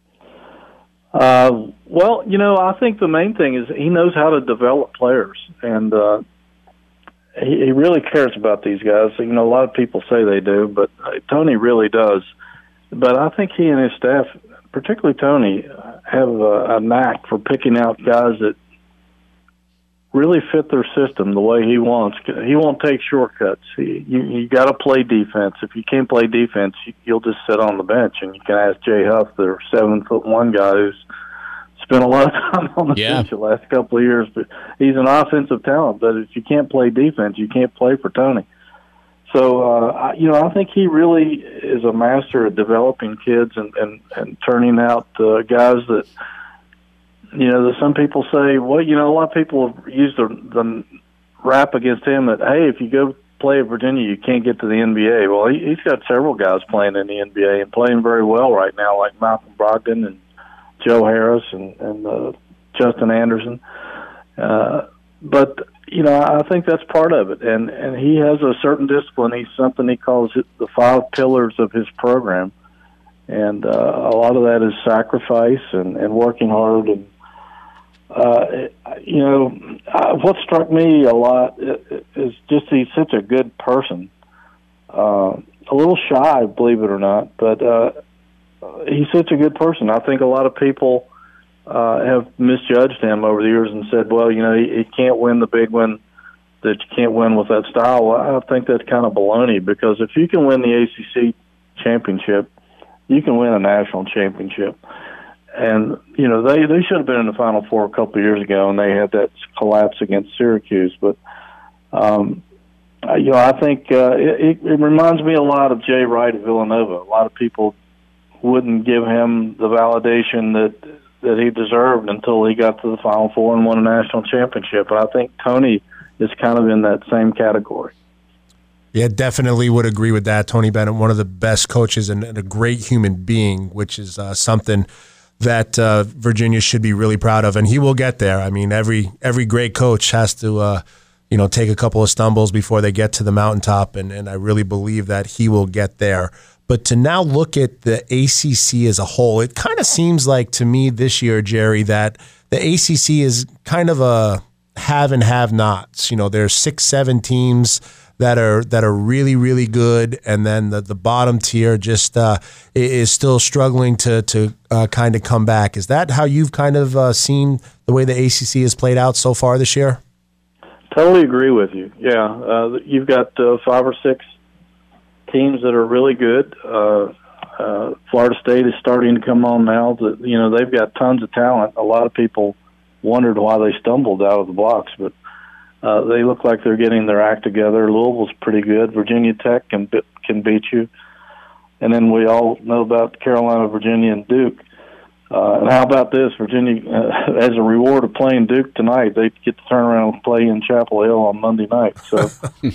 Well, I think the main thing is he knows how to develop players, and he really cares about these guys. A lot of people say they do, but Tony really does. But I think he and his staff, particularly Tony, have a knack for picking out guys that really fit their system the way he wants. He won't take shortcuts. You got to play defense. If you can't play defense, you'll just sit on the bench. And you can ask Jay Huff, their 7'1" guy who's spent a lot of time on the bench the last couple of years. But he's an offensive talent. But if you can't play defense, you can't play for Tony. So, I think he really is a master at developing kids and turning out guys that, that some people say, well, a lot of people have used the rap against him that, hey, if you go play at Virginia, you can't get to the NBA. Well, he's got several guys playing in the NBA and playing very well right now, like Malcolm Brogdon and Joe Harris and Justin Anderson. But I think that's part of it, and he has a certain discipline. He's something he calls it the 5 pillars of his program, and a lot of that is sacrifice and working hard. And what struck me a lot is just he's such a good person. A little shy, believe it or not, but he's such a good person. I think a lot of people have misjudged him over the years and said, well, he can't win the big one, that you can't win with that style. Well, I think that's kind of baloney, because if you can win the ACC championship, you can win a national championship. And, they should have been in the Final Four a couple of years ago, and they had that collapse against Syracuse. But, I think it reminds me a lot of Jay Wright at Villanova. A lot of people wouldn't give him the validation that he deserved until he got to the Final Four and won a national championship. And I think Tony is kind of in that same category. Yeah, definitely would agree with that. Tony Bennett, one of the best coaches and a great human being, which is something that Virginia should be really proud of. And he will get there. I mean, every great coach has to take a couple of stumbles before they get to the mountaintop, and I really believe that he will get there. But to now look at the ACC as a whole, it kind of seems like to me this year, Jerry, that the ACC is kind of a have and have nots. There's 6-7 teams that are really, really good, and then the bottom tier just is still struggling to kind of come back. Is that how you've kind of seen the way the ACC has played out so far this year? Totally agree with you. Yeah, you've got 5 or 6 teams that are really good. Florida State is starting to come on now. They've got tons of talent. A lot of people wondered why they stumbled out of the blocks, but they look like they're getting their act together. Louisville's pretty good. Virginia Tech can beat you. And then we all know about Carolina, Virginia, and Duke. And how about this? Virginia, as a reward of playing Duke tonight, they get to turn around and play in Chapel Hill on Monday night. So,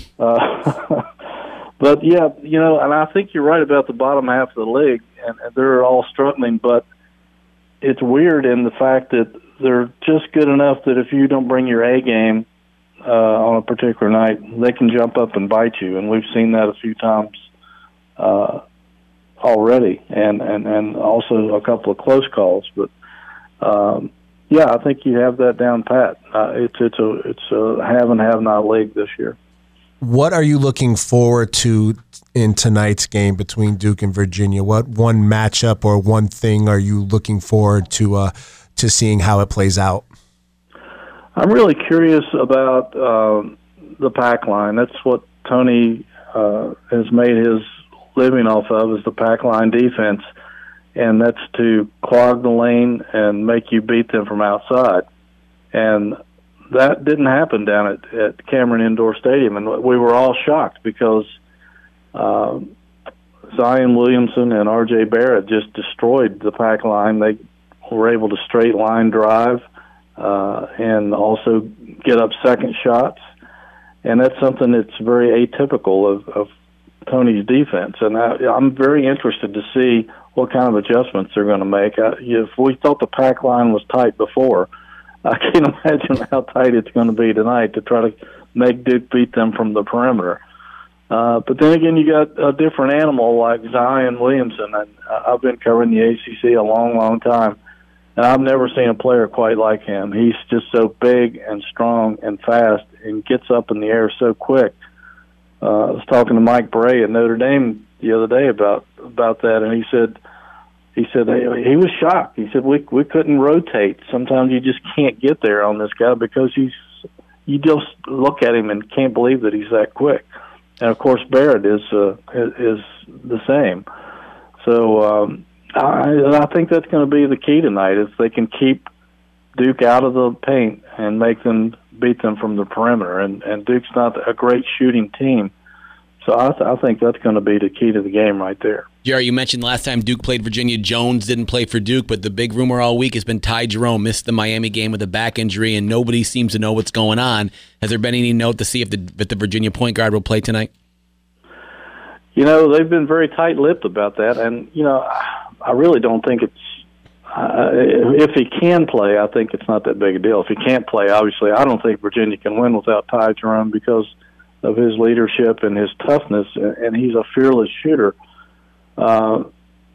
but yeah, and I think you're right about the bottom half of the league, and they're all struggling. But it's weird in the fact that they're just good enough that if you don't bring your A game on a particular night, they can jump up and bite you, and we've seen that a few times already, and also a couple of close calls. But yeah, I think you have that down pat. It's a have and have not league this year. What are you looking forward to in tonight's game between Duke and Virginia? What one matchup or one thing are you looking forward to seeing how it plays out? I'm really curious about the pack line. That's what Tony has made his living off of, is the pack line defense, and that's to clog the lane and make you beat them from outside. And that didn't happen down at Cameron Indoor Stadium, and we were all shocked because Zion Williamson and R.J. Barrett just destroyed the pack line. They were able to straight line drive and also get up second shots, and that's something that's very atypical of Tony's defense. And I'm very interested to see what kind of adjustments they're going to make. If we thought the pack line was tight before, I can't imagine how tight it's going to be tonight to try to make Duke beat them from the perimeter. But then again, you got a different animal like Zion Williamson. And I've been covering the ACC a long, long time, and I've never seen a player quite like him. He's just so big and strong and fast and gets up in the air so quick. I was talking to Mike Bray at Notre Dame the other day about that, and he said he was shocked. He said we couldn't rotate. Sometimes you just can't get there on this guy because you just look at him and can't believe that he's that quick. And of course Barrett is the same. So I think that's going to be the key tonight. Is they can keep Duke out of the paint and beat them from the perimeter. And Duke's not a great shooting team. So I think that's going to be the key to the game right there. Jerry, you mentioned last time Duke played Virginia, Jones didn't play for Duke, but the big rumor all week has been Ty Jerome missed the Miami game with a back injury, and nobody seems to know what's going on. Has there been any note to see if the Virginia point guard will play tonight? They've been very tight-lipped about that, and, I really don't think it's if he can play, I think it's not that big a deal. If he can't play, obviously, I don't think Virginia can win without Ty Jerome because of his leadership and his toughness, and he's a fearless shooter. There's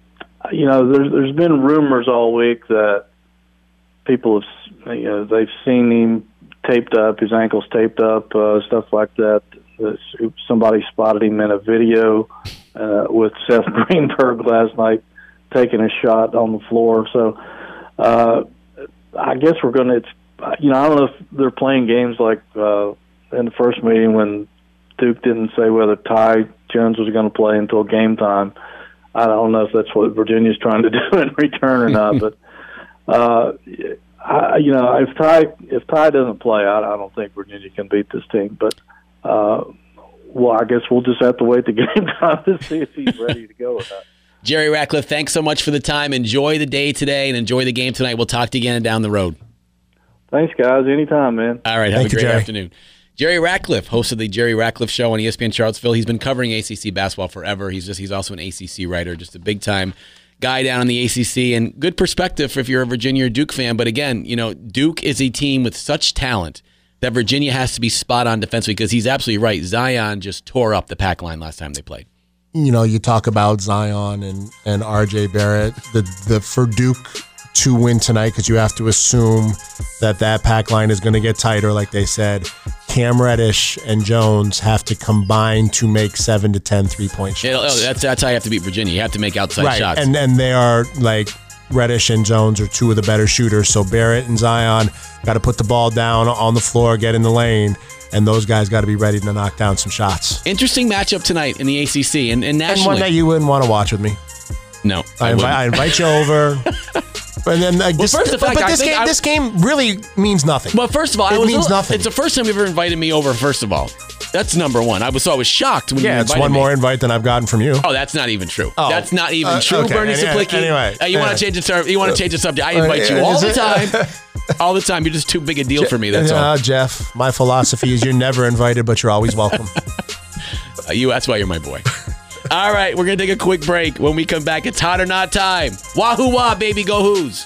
been rumors all week that people have, they've seen him taped up, his ankles taped up, stuff like that. Somebody spotted him in a video with Seth Greenberg last night taking a shot on the floor. So I guess we're going to, I don't know if they're playing games like in the first meeting when Duke didn't say whether Ty Jones was going to play until game time. I don't know if that's what Virginia's trying to do in return or not, but if Ty doesn't play, I don't think Virginia can beat this team. But I guess we'll just have to wait the game time to see if he's ready to go or not. Jerry Ratcliffe, thanks so much for the time. Enjoy the day today and enjoy the game tonight. We'll talk to you again down the road. Thanks, guys. Anytime, man. All right. Have a great afternoon. Jerry Ratcliffe, host of the Jerry Ratcliffe Show on ESPN Charlottesville. He's been covering ACC basketball forever. He's also an ACC writer, just a big-time guy down in the ACC, and good perspective if you're a Virginia or Duke fan. But again, Duke is a team with such talent that Virginia has to be spot on defensively because he's absolutely right. Zion just tore up the pack line last time they played. You talk about Zion and RJ Barrett, for Duke to win tonight, because you have to assume that pack line is going to get tighter, like they said. Cam Reddish and Jones have to combine to make 7 to 10 3-point shots. That's how you have to beat Virginia. You have to make outside shots. And they are like Reddish and Jones are two of the better shooters. So Barrett and Zion got to put the ball down on the floor, get in the lane, and those guys got to be ready to knock down some shots. Interesting matchup tonight in the ACC and nationally. And one that you wouldn't want to watch with me. No, I invite you over. And then this game really means nothing. Well, first of all, it means nothing. It's the first time you've ever invited me over. First of all, that's number one. I was shocked when you invited me. It's one more invite than I've gotten from you. Oh, that's not even true. That's not even true, okay. Bernie Saplicki. Anyway, you want to change the You want to change the subject? I invite you all the time. All the time. You're just too big a deal for me. That's all. Jeff, my philosophy is you're never invited, but you're always welcome. That's why you're my boy. All right, we're going to take a quick break. When we come back, it's hot or not time. Wahoo wah, baby, go Hoos.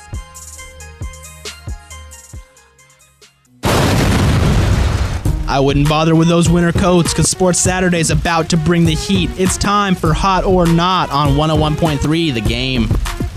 I wouldn't bother with those winter coats because Sports Saturday is about to bring the heat. It's time for Hot or Not on 101.3 The Game.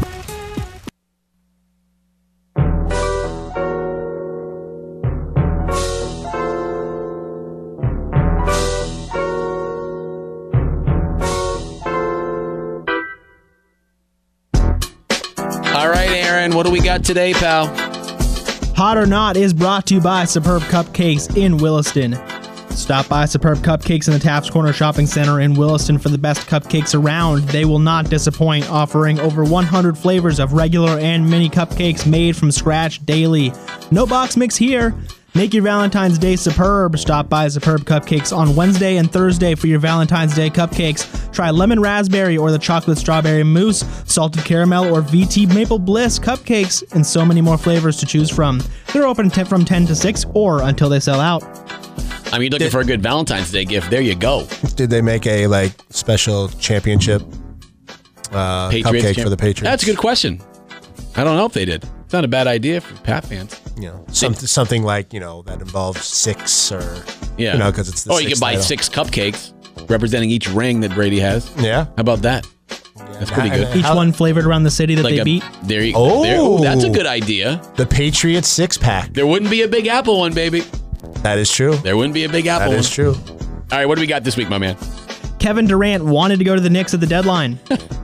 All right, Aaron, what do we got today, pal? Hot or Not is brought to you by Superb Cupcakes in Williston. Stop by Superb Cupcakes in the Taft's Corner Shopping Center in Williston for the best cupcakes around. They will not disappoint, offering over 100 flavors of regular and mini cupcakes made from scratch daily. No box mix here. Make your Valentine's Day superb. Stop by Superb Cupcakes on Wednesday and Thursday for your Valentine's Day cupcakes. Try lemon raspberry or the chocolate strawberry mousse, salted caramel or VT maple bliss cupcakes, and so many more flavors to choose from. They're open from 10 to 6 or until they sell out. I mean, looking for a good Valentine's Day gift, there you go. Did they make a special championship cupcake for the Patriots? That's a good question. I don't know if they did. It's not a bad idea for Pat fans. Something like, that involves 6 or, because it's the you can buy title. 6 cupcakes representing each ring that Brady has. Yeah. How about that? That's pretty good. Each one flavored around the city that they beat. That's a good idea. The Patriots 6-pack. There wouldn't be a Big Apple one, baby. That is true. There wouldn't be a Big Apple one. That is true. All right, what do we got this week, my man? Kevin Durant wanted to go to the Knicks at the deadline.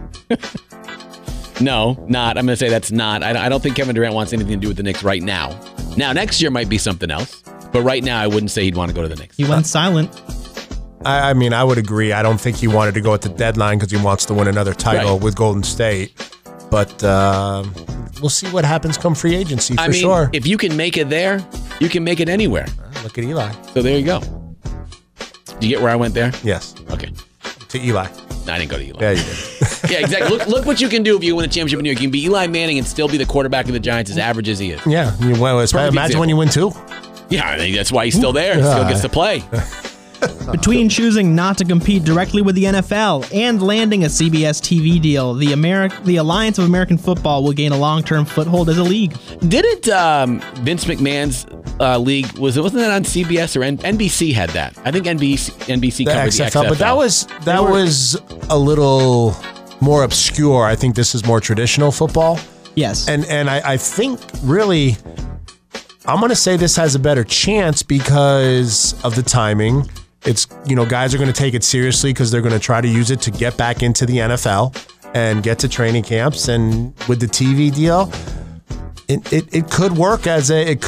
No, not. I'm going to say that's not. I don't think Kevin Durant wants anything to do with the Knicks right now. Now, next year might be something else. But right now, I wouldn't say he'd want to go to the Knicks. He went silent. I mean, I would agree. I don't think he wanted to go at the deadline because he wants to win another title with Golden State. But we'll see what happens come free agency for sure. If you can make it there, you can make it anywhere. Look at Eli. So there you go. Did you get where I went there? Yes. Okay. To Eli. No, I didn't go to Eli. Yeah, you did. Yeah, exactly. Look what you can do if you win a championship in New York. You can be Eli Manning and still be the quarterback of the Giants as average as he is. Yeah. Imagine when you win 2. Yeah, I think that's why he's still there. He still gets to play. Between choosing not to compete directly with the NFL and landing a CBS TV deal, the Alliance of American Football will gain a long-term foothold as a league. Didn't Vince McMahon's league, wasn't that on CBS or NBC had that? I think NBC covered the XFL. But that was a little more obscure. I think this is more traditional football. Yes. And I think really, I'm going to say this has a better chance because of the timing. It's, guys are going to take it seriously because they're going to try to use it to get back into the NFL and get to training camps. And with the TV deal, it could work as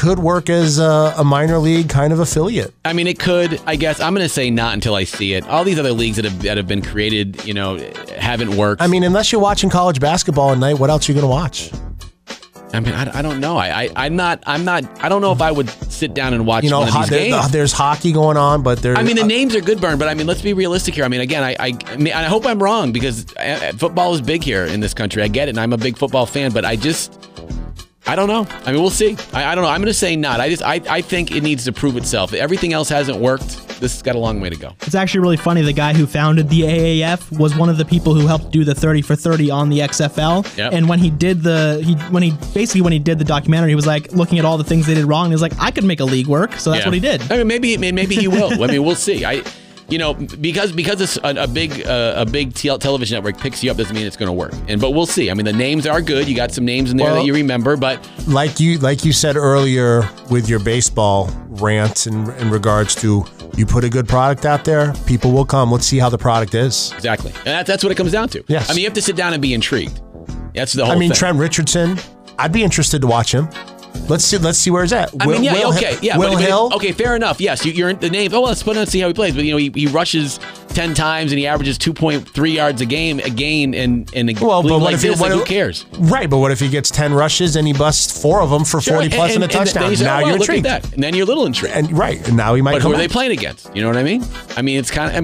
a minor league kind of affiliate. I mean, it could. I guess I'm going to say not until I see it. All these other leagues that have been created, haven't worked. I mean, unless you're watching college basketball at night, what else are you going to watch? I mean, I don't know. I don't know if I would sit down and watch one of these games. There's hockey going on, but there's. I mean, the names are good, Bern, but I mean, let's be realistic here. I mean, again, I hope I'm wrong because football is big here in this country. I get it, and I'm a big football fan, but I don't know. I mean, we'll see. I don't know. I'm going to say not. I think it needs to prove itself. Everything else hasn't worked. This has got a long way to go. It's actually really funny. The guy who founded the AAF was one of the people who helped do the 30 for 30 on the XFL. Yep. And when he did when he did the documentary, he was like looking at all the things they did wrong. And he was like, I could make a league work. So that's what he did. I mean, maybe he will. I mean, we'll see. Because it's a big television network picks you up doesn't mean it's going to work. But we'll see. I mean, the names are good. You got some names in there that you remember, but like you said earlier with your baseball rant in regards to you put a good product out there, people will come. Let's see how the product is. Exactly, and that's what it comes down to. Yes. I mean, you have to sit down and be intrigued. That's the whole thing. Trent Richardson, I'd be interested to watch him. Let's see where he's at. Will Hill. Okay, fair enough. Yes, you're in the names. Oh, well, let's put him and see how he plays. But he rushes 10 times and he averages 2.3 yards a game again. And who cares? Right, but what if he gets 10 rushes and he busts 4 of them for 40 plus and a touchdown? Now you're intrigued. And then you're a little intrigued. And now he might. But who are they playing against? You know what I mean? I mean, it's kind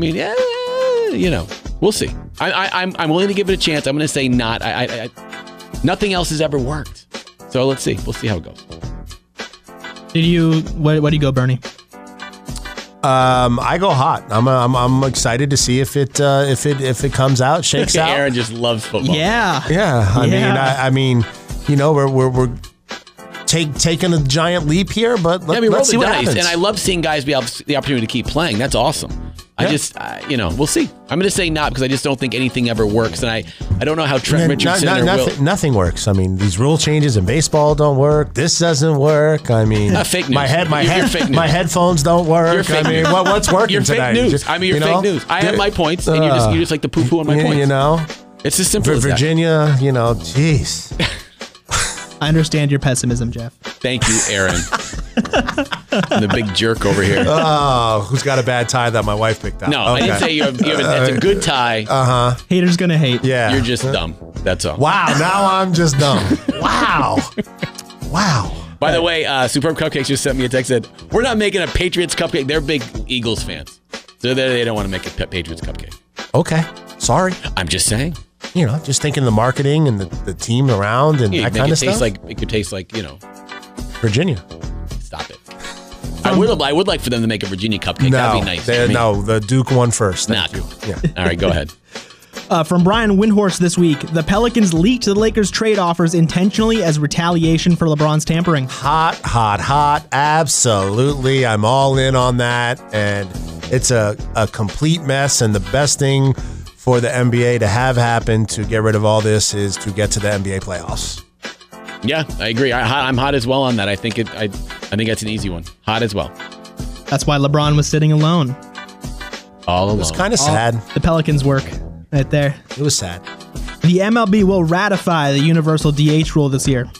of. We'll see. I'm willing to give it a chance. I'm going to say not. Nothing else has ever worked. So let's see. We'll see how it goes. Where do you go, Bernie? I go hot. I'm excited to see if it comes out, shakes out. Aaron just loves football. Yeah. I mean, we're taking a giant leap here, but let's see what happens. And I love seeing guys be able the opportunity to keep playing. That's awesome. We'll see. I'm going to say not because I just don't think anything ever works. And I don't know how Trent Richardson nothing works. I mean, these rule changes in baseball don't work. This doesn't work. I mean, fake news. My headphones don't work. I mean, what's working you're tonight? Fake news. You're fake news. I have my points, and you just like to poo-poo on my points. It's as simple as Virginia, jeez. I understand your pessimism, Jeff. Thank you, Aaron. I'm the big jerk over here. Oh, who's got a bad tie that my wife picked out? No, okay. I didn't say it's a good tie. Haters gonna hate. Yeah. You're just dumb. That's all. Wow, now I'm just dumb. Wow. By the way, Superb Cupcakes just sent me a text that we're not making a Patriots cupcake. They're big Eagles fans. So they don't want to make a Patriots cupcake. Okay. Sorry. I'm just saying. Just thinking the marketing and the team around and that kind of stuff. It could taste like, Virginia. Stop it. I would like for them to make a Virginia cupcake. That'd be nice. No, the Duke won first. Nah, cool. Yeah. All right, go ahead. From Brian Windhorst this week, the Pelicans leaked the Lakers trade offers intentionally as retaliation for LeBron's tampering. Hot. Absolutely. I'm all in on that. And it's a complete mess. And the best thing for the NBA to have happen to get rid of all this is to get to the NBA playoffs. Yeah, I agree. I'm hot as well on that. I think that's an easy one. Hot as well. That's why LeBron was sitting alone. All alone. It was kind of sad. The Pelicans' work right there. It was sad. The MLB will ratify the universal DH rule this year.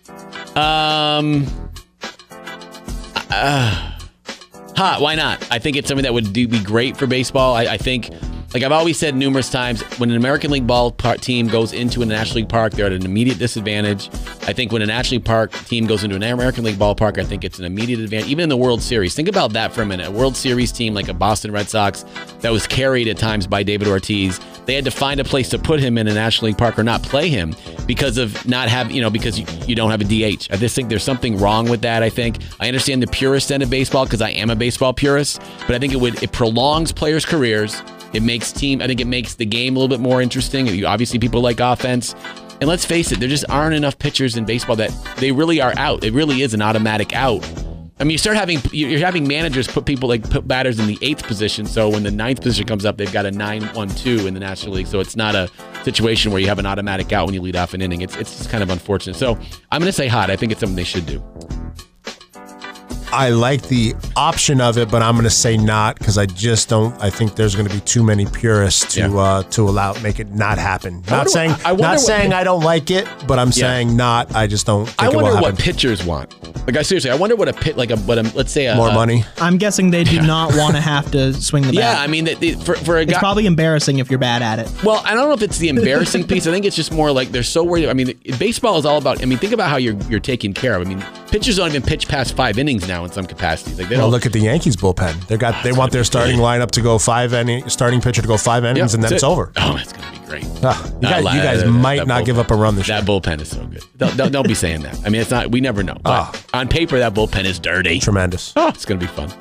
Why not? I think it's something that would be great for baseball. I think, like I've always said numerous times, when an American League ball team goes into a National League park, they're at an immediate disadvantage. I think when a National League park team goes into an American League ballpark, I think it's an immediate advantage. Even in the World Series, think about that for a minute. A World Series team like a Boston Red Sox that was carried at times by David Ortiz, they had to find a place to put him in a National League park or not play him because of not having, because you don't have a DH. I just think there's something wrong with that. I think I understand the purist end of baseball because I am a baseball purist, but I think it prolongs players' careers. I think it makes the game a little bit more interesting. Obviously, people like offense. And let's face it, there just aren't enough pitchers in baseball that they really are out. It really is an automatic out. I mean, you're having managers put batters in the 8th position. So when the 9th position comes up, they've got a 9-1-2 in the National League. So it's not a situation where you have an automatic out when you lead off an inning. It's just kind of unfortunate. So I'm going to say hot. I think it's something they should do. I like the option of it, but I'm going to say not because I just don't. I think there's going to be too many purists to make it not happen. Not saying I don't like it, but I'm saying not. I just don't think it will happen. I wonder what pitchers want. Seriously, I wonder what let's say more money. I'm guessing they do not want to have to swing the bat. Yeah, I mean, for a guy, it's probably embarrassing if you're bad at it. Well, I don't know if it's the embarrassing piece. I think it's just more like they're so worried. I mean, baseball is all about. I mean, think about how you're taken care of. I mean, pitchers don't even pitch past 5 innings now in some capacities. Like look at the Yankees bullpen. They want their starting lineup to go 5 innings, starting pitcher to go 5 innings, and then it's over. Oh, it's going to be great. You guys might not give up a run this year. That bullpen is so good. Don't be saying that. I mean, it's not. We never know. But on paper, that bullpen is dirty. Tremendous. It's going to be fun.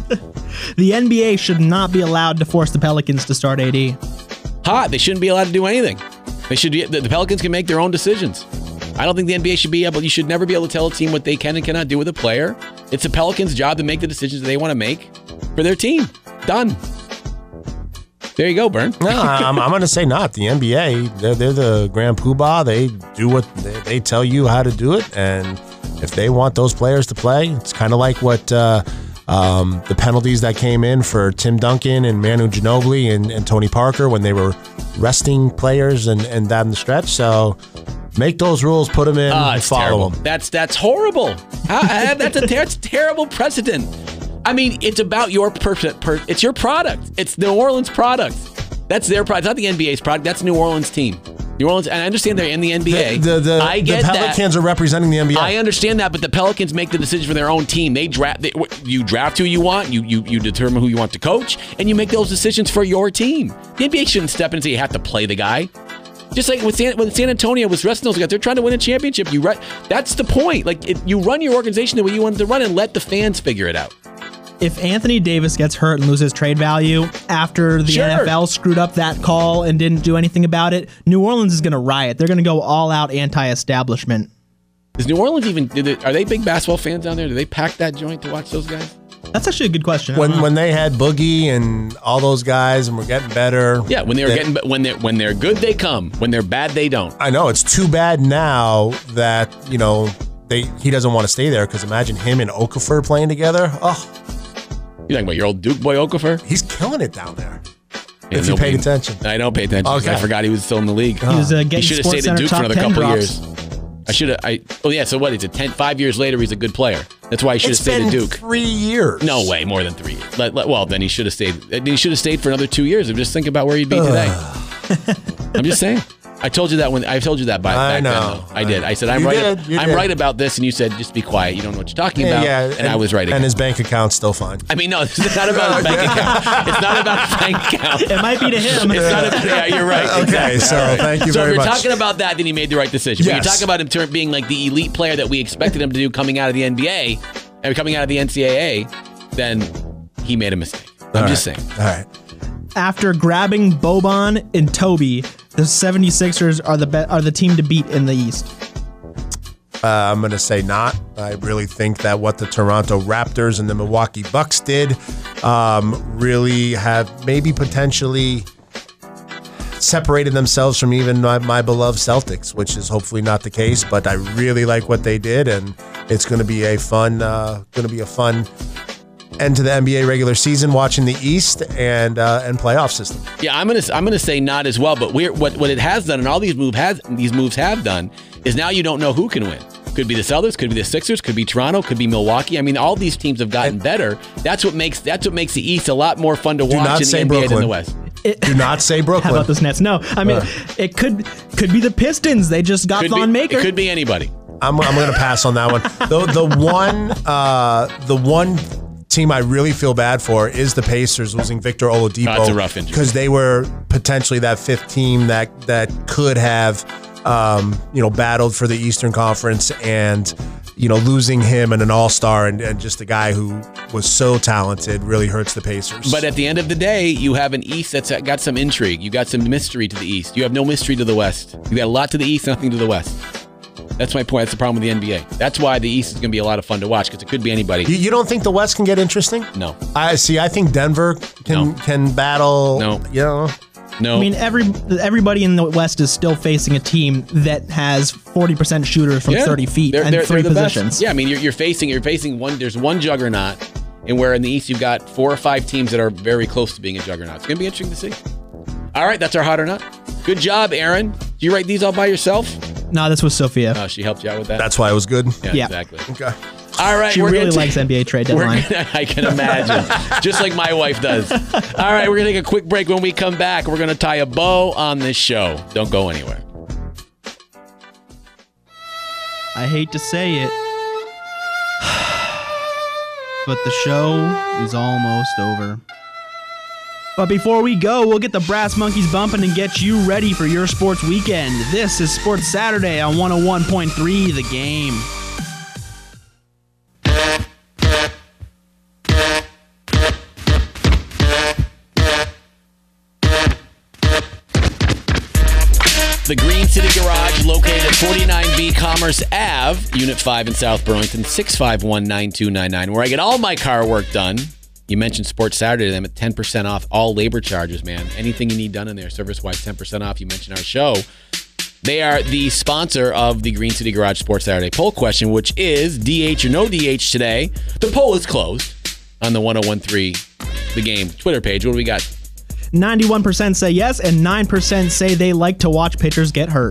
The NBA should not be allowed to force the Pelicans to start AD. They shouldn't be allowed to do anything. The Pelicans can make their own decisions. I don't think the NBA should be able. You should never be able to tell a team what they can and cannot do with a player. It's the Pelicans' job to make the decisions that they want to make for their team. Done. There you go, Bern. No, I'm going to say not. The NBA, they're the grand poobah. They do what they tell you how to do it, and if they want those players to play, it's kind of like what the penalties that came in for Tim Duncan and Manu Ginobili and Tony Parker when they were resting players and down the stretch. So make those rules, put them in, and follow them. That's horrible. That's terrible precedent. I mean, it's about your it's your product. It's New Orleans' product. That's their product. It's not the NBA's product. That's New Orleans' team. New Orleans, and I understand they're in the NBA. The Pelicans are representing the NBA. I understand that, but the Pelicans make the decision for their own team. You draft who you want, you determine who you want to coach, and you make those decisions for your team. The NBA shouldn't step in and say you have to play the guy. Just like when San Antonio was resting those guys, they're trying to win a championship. That's the point. You run your organization the way you want it to run, and let the fans figure it out. If Anthony Davis gets hurt and loses trade value after the NFL screwed up that call and didn't do anything about it, New Orleans is going to riot. They're going to go all out anti-establishment. Is New Orleans are they big basketball fans down there? Do they pack that joint to watch those guys? That's actually a good question. When they had Boogie and all those guys and were getting better. Yeah, when when they're good, they come. When they're bad, they don't. I know. It's too bad now that, he doesn't want to stay there, because imagine him and Okafor playing together. Oh. You talking about your old Duke boy Okafor? He's killing it down there. If you paid attention. I don't pay attention. Okay. I forgot he was still in the league. He should have stayed at Duke for another couple of years. So what? 5 years later, he's a good player. That's why he should have stayed at Duke. It's been 3 years. No way, more than 3 years. Well, then he should have stayed. He should have stayed for another 2 years. Just think about where he'd be today. I'm just saying. I told you that back then. Though. I did. I said I'm right about this, and you said just be quiet. You don't know what you're talking about. Yeah, and I was right again. And his bank account's still fine. I mean, no, it's not about his bank account. It's not about his bank account. It might be to him. It's not about. Yeah, you're right. Okay, so thank you very much. So if you're talking about that, then he made the right decision. Yes. But you're talking about him being like the elite player that we expected him to do coming out of the NBA and coming out of the NCAA, then he made a mistake. I'm just saying. All right. After grabbing Boban and Toby, the 76ers are the team to beat in the East. I'm going to say not. I really think that what the Toronto Raptors and the Milwaukee Bucks did really have maybe potentially separated themselves from even my beloved Celtics, which is hopefully not the case. But I really like what they did, and it's going to be a fun end to the NBA regular season, watching the East and playoff system. Yeah, I'm gonna say not as well. But what it has done, and all these moves have done, is now you don't know who can win. Could be the Celtics, could be the Sixers, could be Toronto, could be Milwaukee. I mean, all these teams have gotten better. That's what makes the East a lot more fun to watch in the NBA Brooklyn than the West. Do not say Brooklyn. How about those Nets? No, I mean it could be the Pistons. They just got Thon Maker. It could be anybody. I'm going to pass on that one. The one team I really feel bad for is the Pacers losing Victor Oladipo. That's a rough injury because they were potentially that fifth team that could have battled for the Eastern Conference, and losing him and an all-star and just a guy who was so talented really hurts the Pacers. But at the end of the day, you have an East that's got some intrigue. You got some mystery to the East. You have no mystery to the West. You got a lot to the East, nothing to the West. That's my point. That's the problem with the NBA. That's why the East is going to be a lot of fun to watch, because it could be anybody. You don't think the West can get interesting? No. I think Denver can battle. No. No. I mean, everybody in the West is still facing a team that has 40% shooters from 30 feet and three positions. Best. Yeah, I mean, you're facing one. There's one juggernaut, and where in the East you've got 4 or 5 teams that are very close to being a juggernaut. It's going to be interesting to see. All right, that's our hot or not. Good job, Aaron. Did you write these all by yourself? No, this was Sophia. Oh, she helped you out with that? That's why it was good? Yeah. Exactly. Okay. All right. She really likes NBA trade deadline. I can imagine. Just like my wife does. All right, we're going to take a quick break. When we come back, we're going to tie a bow on this show. Don't go anywhere. I hate to say it, but the show is almost over. But before we go, we'll get the Brass Monkeys bumping and get you ready for your sports weekend. This is Sports Saturday on 101.3 The Game. The Green City Garage, located at 49B Commerce Ave, Unit 5 in South Burlington, 651-9299, where I get all my car work done. You mentioned Sports Saturday, them at 10% off all labor charges, man. Anything you need done in there, service-wise, 10% off. You mentioned our show. They are the sponsor of the Green City Garage Sports Saturday poll question, which is DH or no DH today. The poll is closed on the 101.3 The Game Twitter page. What do we got? 91% say yes, and 9% say they like to watch pitchers get hurt.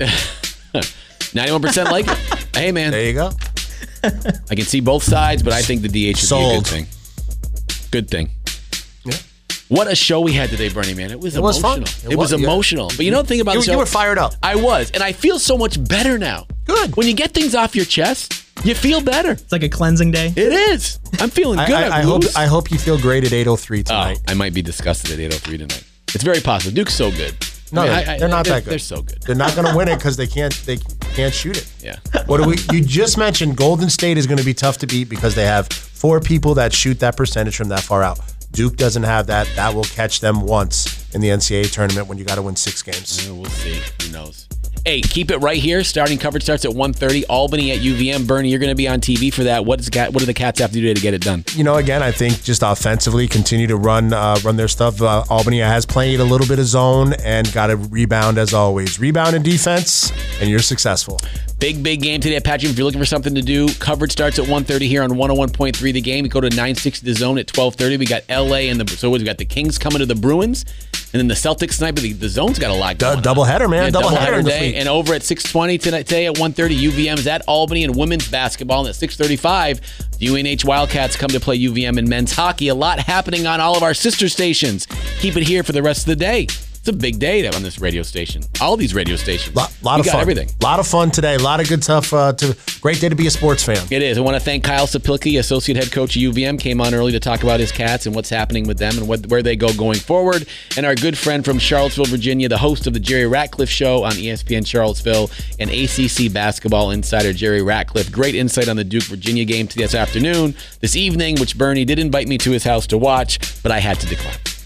91% like it. Hey, man. There you go. I can see both sides, but I think the DH would be a good thing. Good thing. Yeah. What a show we had today, Bernie, man. It was emotional. Fun. It was emotional. But you know the thing about the show? You were fired up. I was. And I feel so much better now. Good. When you get things off your chest, you feel better. It's like a cleansing day. It is. I'm feeling good. I hope you feel great at 8:03 tonight. I might be disgusted at 8:03 tonight. It's very possible. Duke's so good. No, they're not that good. They're so good. They're not going to win it because they can't shoot it. Yeah. You just mentioned Golden State is going to be tough to beat because they have 4 people that shoot that percentage from that far out. Duke doesn't have that. That will catch them once in the NCAA tournament when you got to win 6 games. Yeah, we'll see. Who knows? Hey, keep it right here. Starting coverage starts at 1:30. Albany at UVM. Bernie, you're going to be on TV for that. What do the Cats have to do to get it done? Again, I think just offensively continue to run their stuff. Albany has played a little bit of zone and got a rebound as always. Rebound and defense, and you're successful. Big game today at Patrick. If you're looking for something to do, coverage starts at 1:30 here on 101.3 The Game. We go to 960 The Zone at 12:30. We got LA and we got the Kings coming to the Bruins, and then the Celtics tonight. But the Zone's got a lot going on. Doubleheader, man. Yeah, doubleheader day. And over at 6:20 today at 1:30, UVM's at Albany in women's basketball. And at 6:35, the UNH Wildcats come to play UVM in men's hockey. A lot happening on all of our sister stations. Keep it here for the rest of the day. It's a big day on this radio station. All these radio stations. Lot of fun. Everything. A lot of fun today. A lot of good stuff. Great day to be a sports fan. It is. I want to thank Kyle Sapilke, associate head coach of UVM, came on early to talk about his Cats and what's happening with them and where they go going forward. And our good friend from Charlottesville, Virginia, the host of the Jerry Ratcliffe Show on ESPN Charlottesville, and ACC basketball insider Jerry Ratcliffe. Great insight on the Duke-Virginia game this afternoon, this evening, which Bernie did invite me to his house to watch, but I had to decline.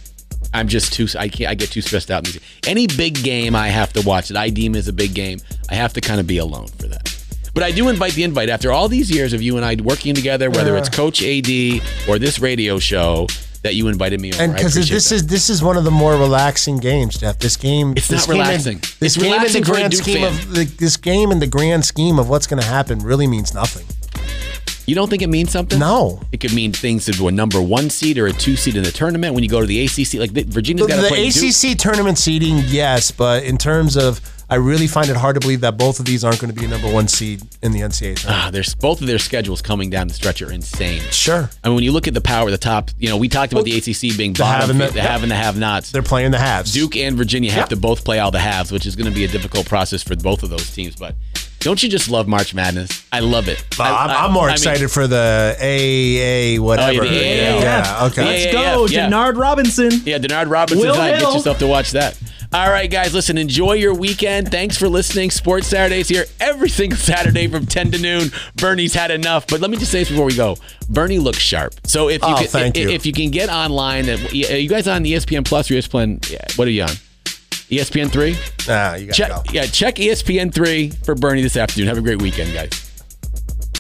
I'm just too. I get too stressed out. Any big game I have to watch that I deem as a big game, I have to kind of be alone for that. But I do invite the invite after all these years of you and I working together, whether it's Coach AD or this radio show, that you invited me over. And because this is one of the more relaxing games, Jeff. This game, it's not relaxing. This game in the grand scheme of this game in the grand scheme of what's going to happen really means nothing. You don't think it means something? No. It could mean things to a number 1 seed or a 2 seed in the tournament. When you go to the ACC, like Virginia's got to play. The ACC tournament seeding, yes, but in terms of, I really find it hard to believe that both of these aren't going to be a number 1 seed in the NCAA tournament. There's both of their schedules coming down the stretch are insane. Sure. I mean, when you look at the power, the top, we talked about the ACC being bottom, the have and the have-nots. They're playing the haves. Duke and Virginia have to both play all the halves, which is going to be a difficult process for both of those teams, but don't you just love March Madness? I love it. I'm more excited for the AAA whatever. Oh, yeah, the yeah, okay. Let's go, Denard Robinson. Yeah, Denard Robinson. Get yourself to watch that. All right, guys, listen, enjoy your weekend. Thanks for listening. Sports Saturdays here every single Saturday from 10 to noon. Bernie's had enough. But let me just say this before we go. Bernie looks sharp. So if you can get online, are you guys on ESPN Plus or ESPN? What are you on? ESPN 3? Nah, you got to go. Yeah, check ESPN 3 for Bernie this afternoon. Have a great weekend, guys.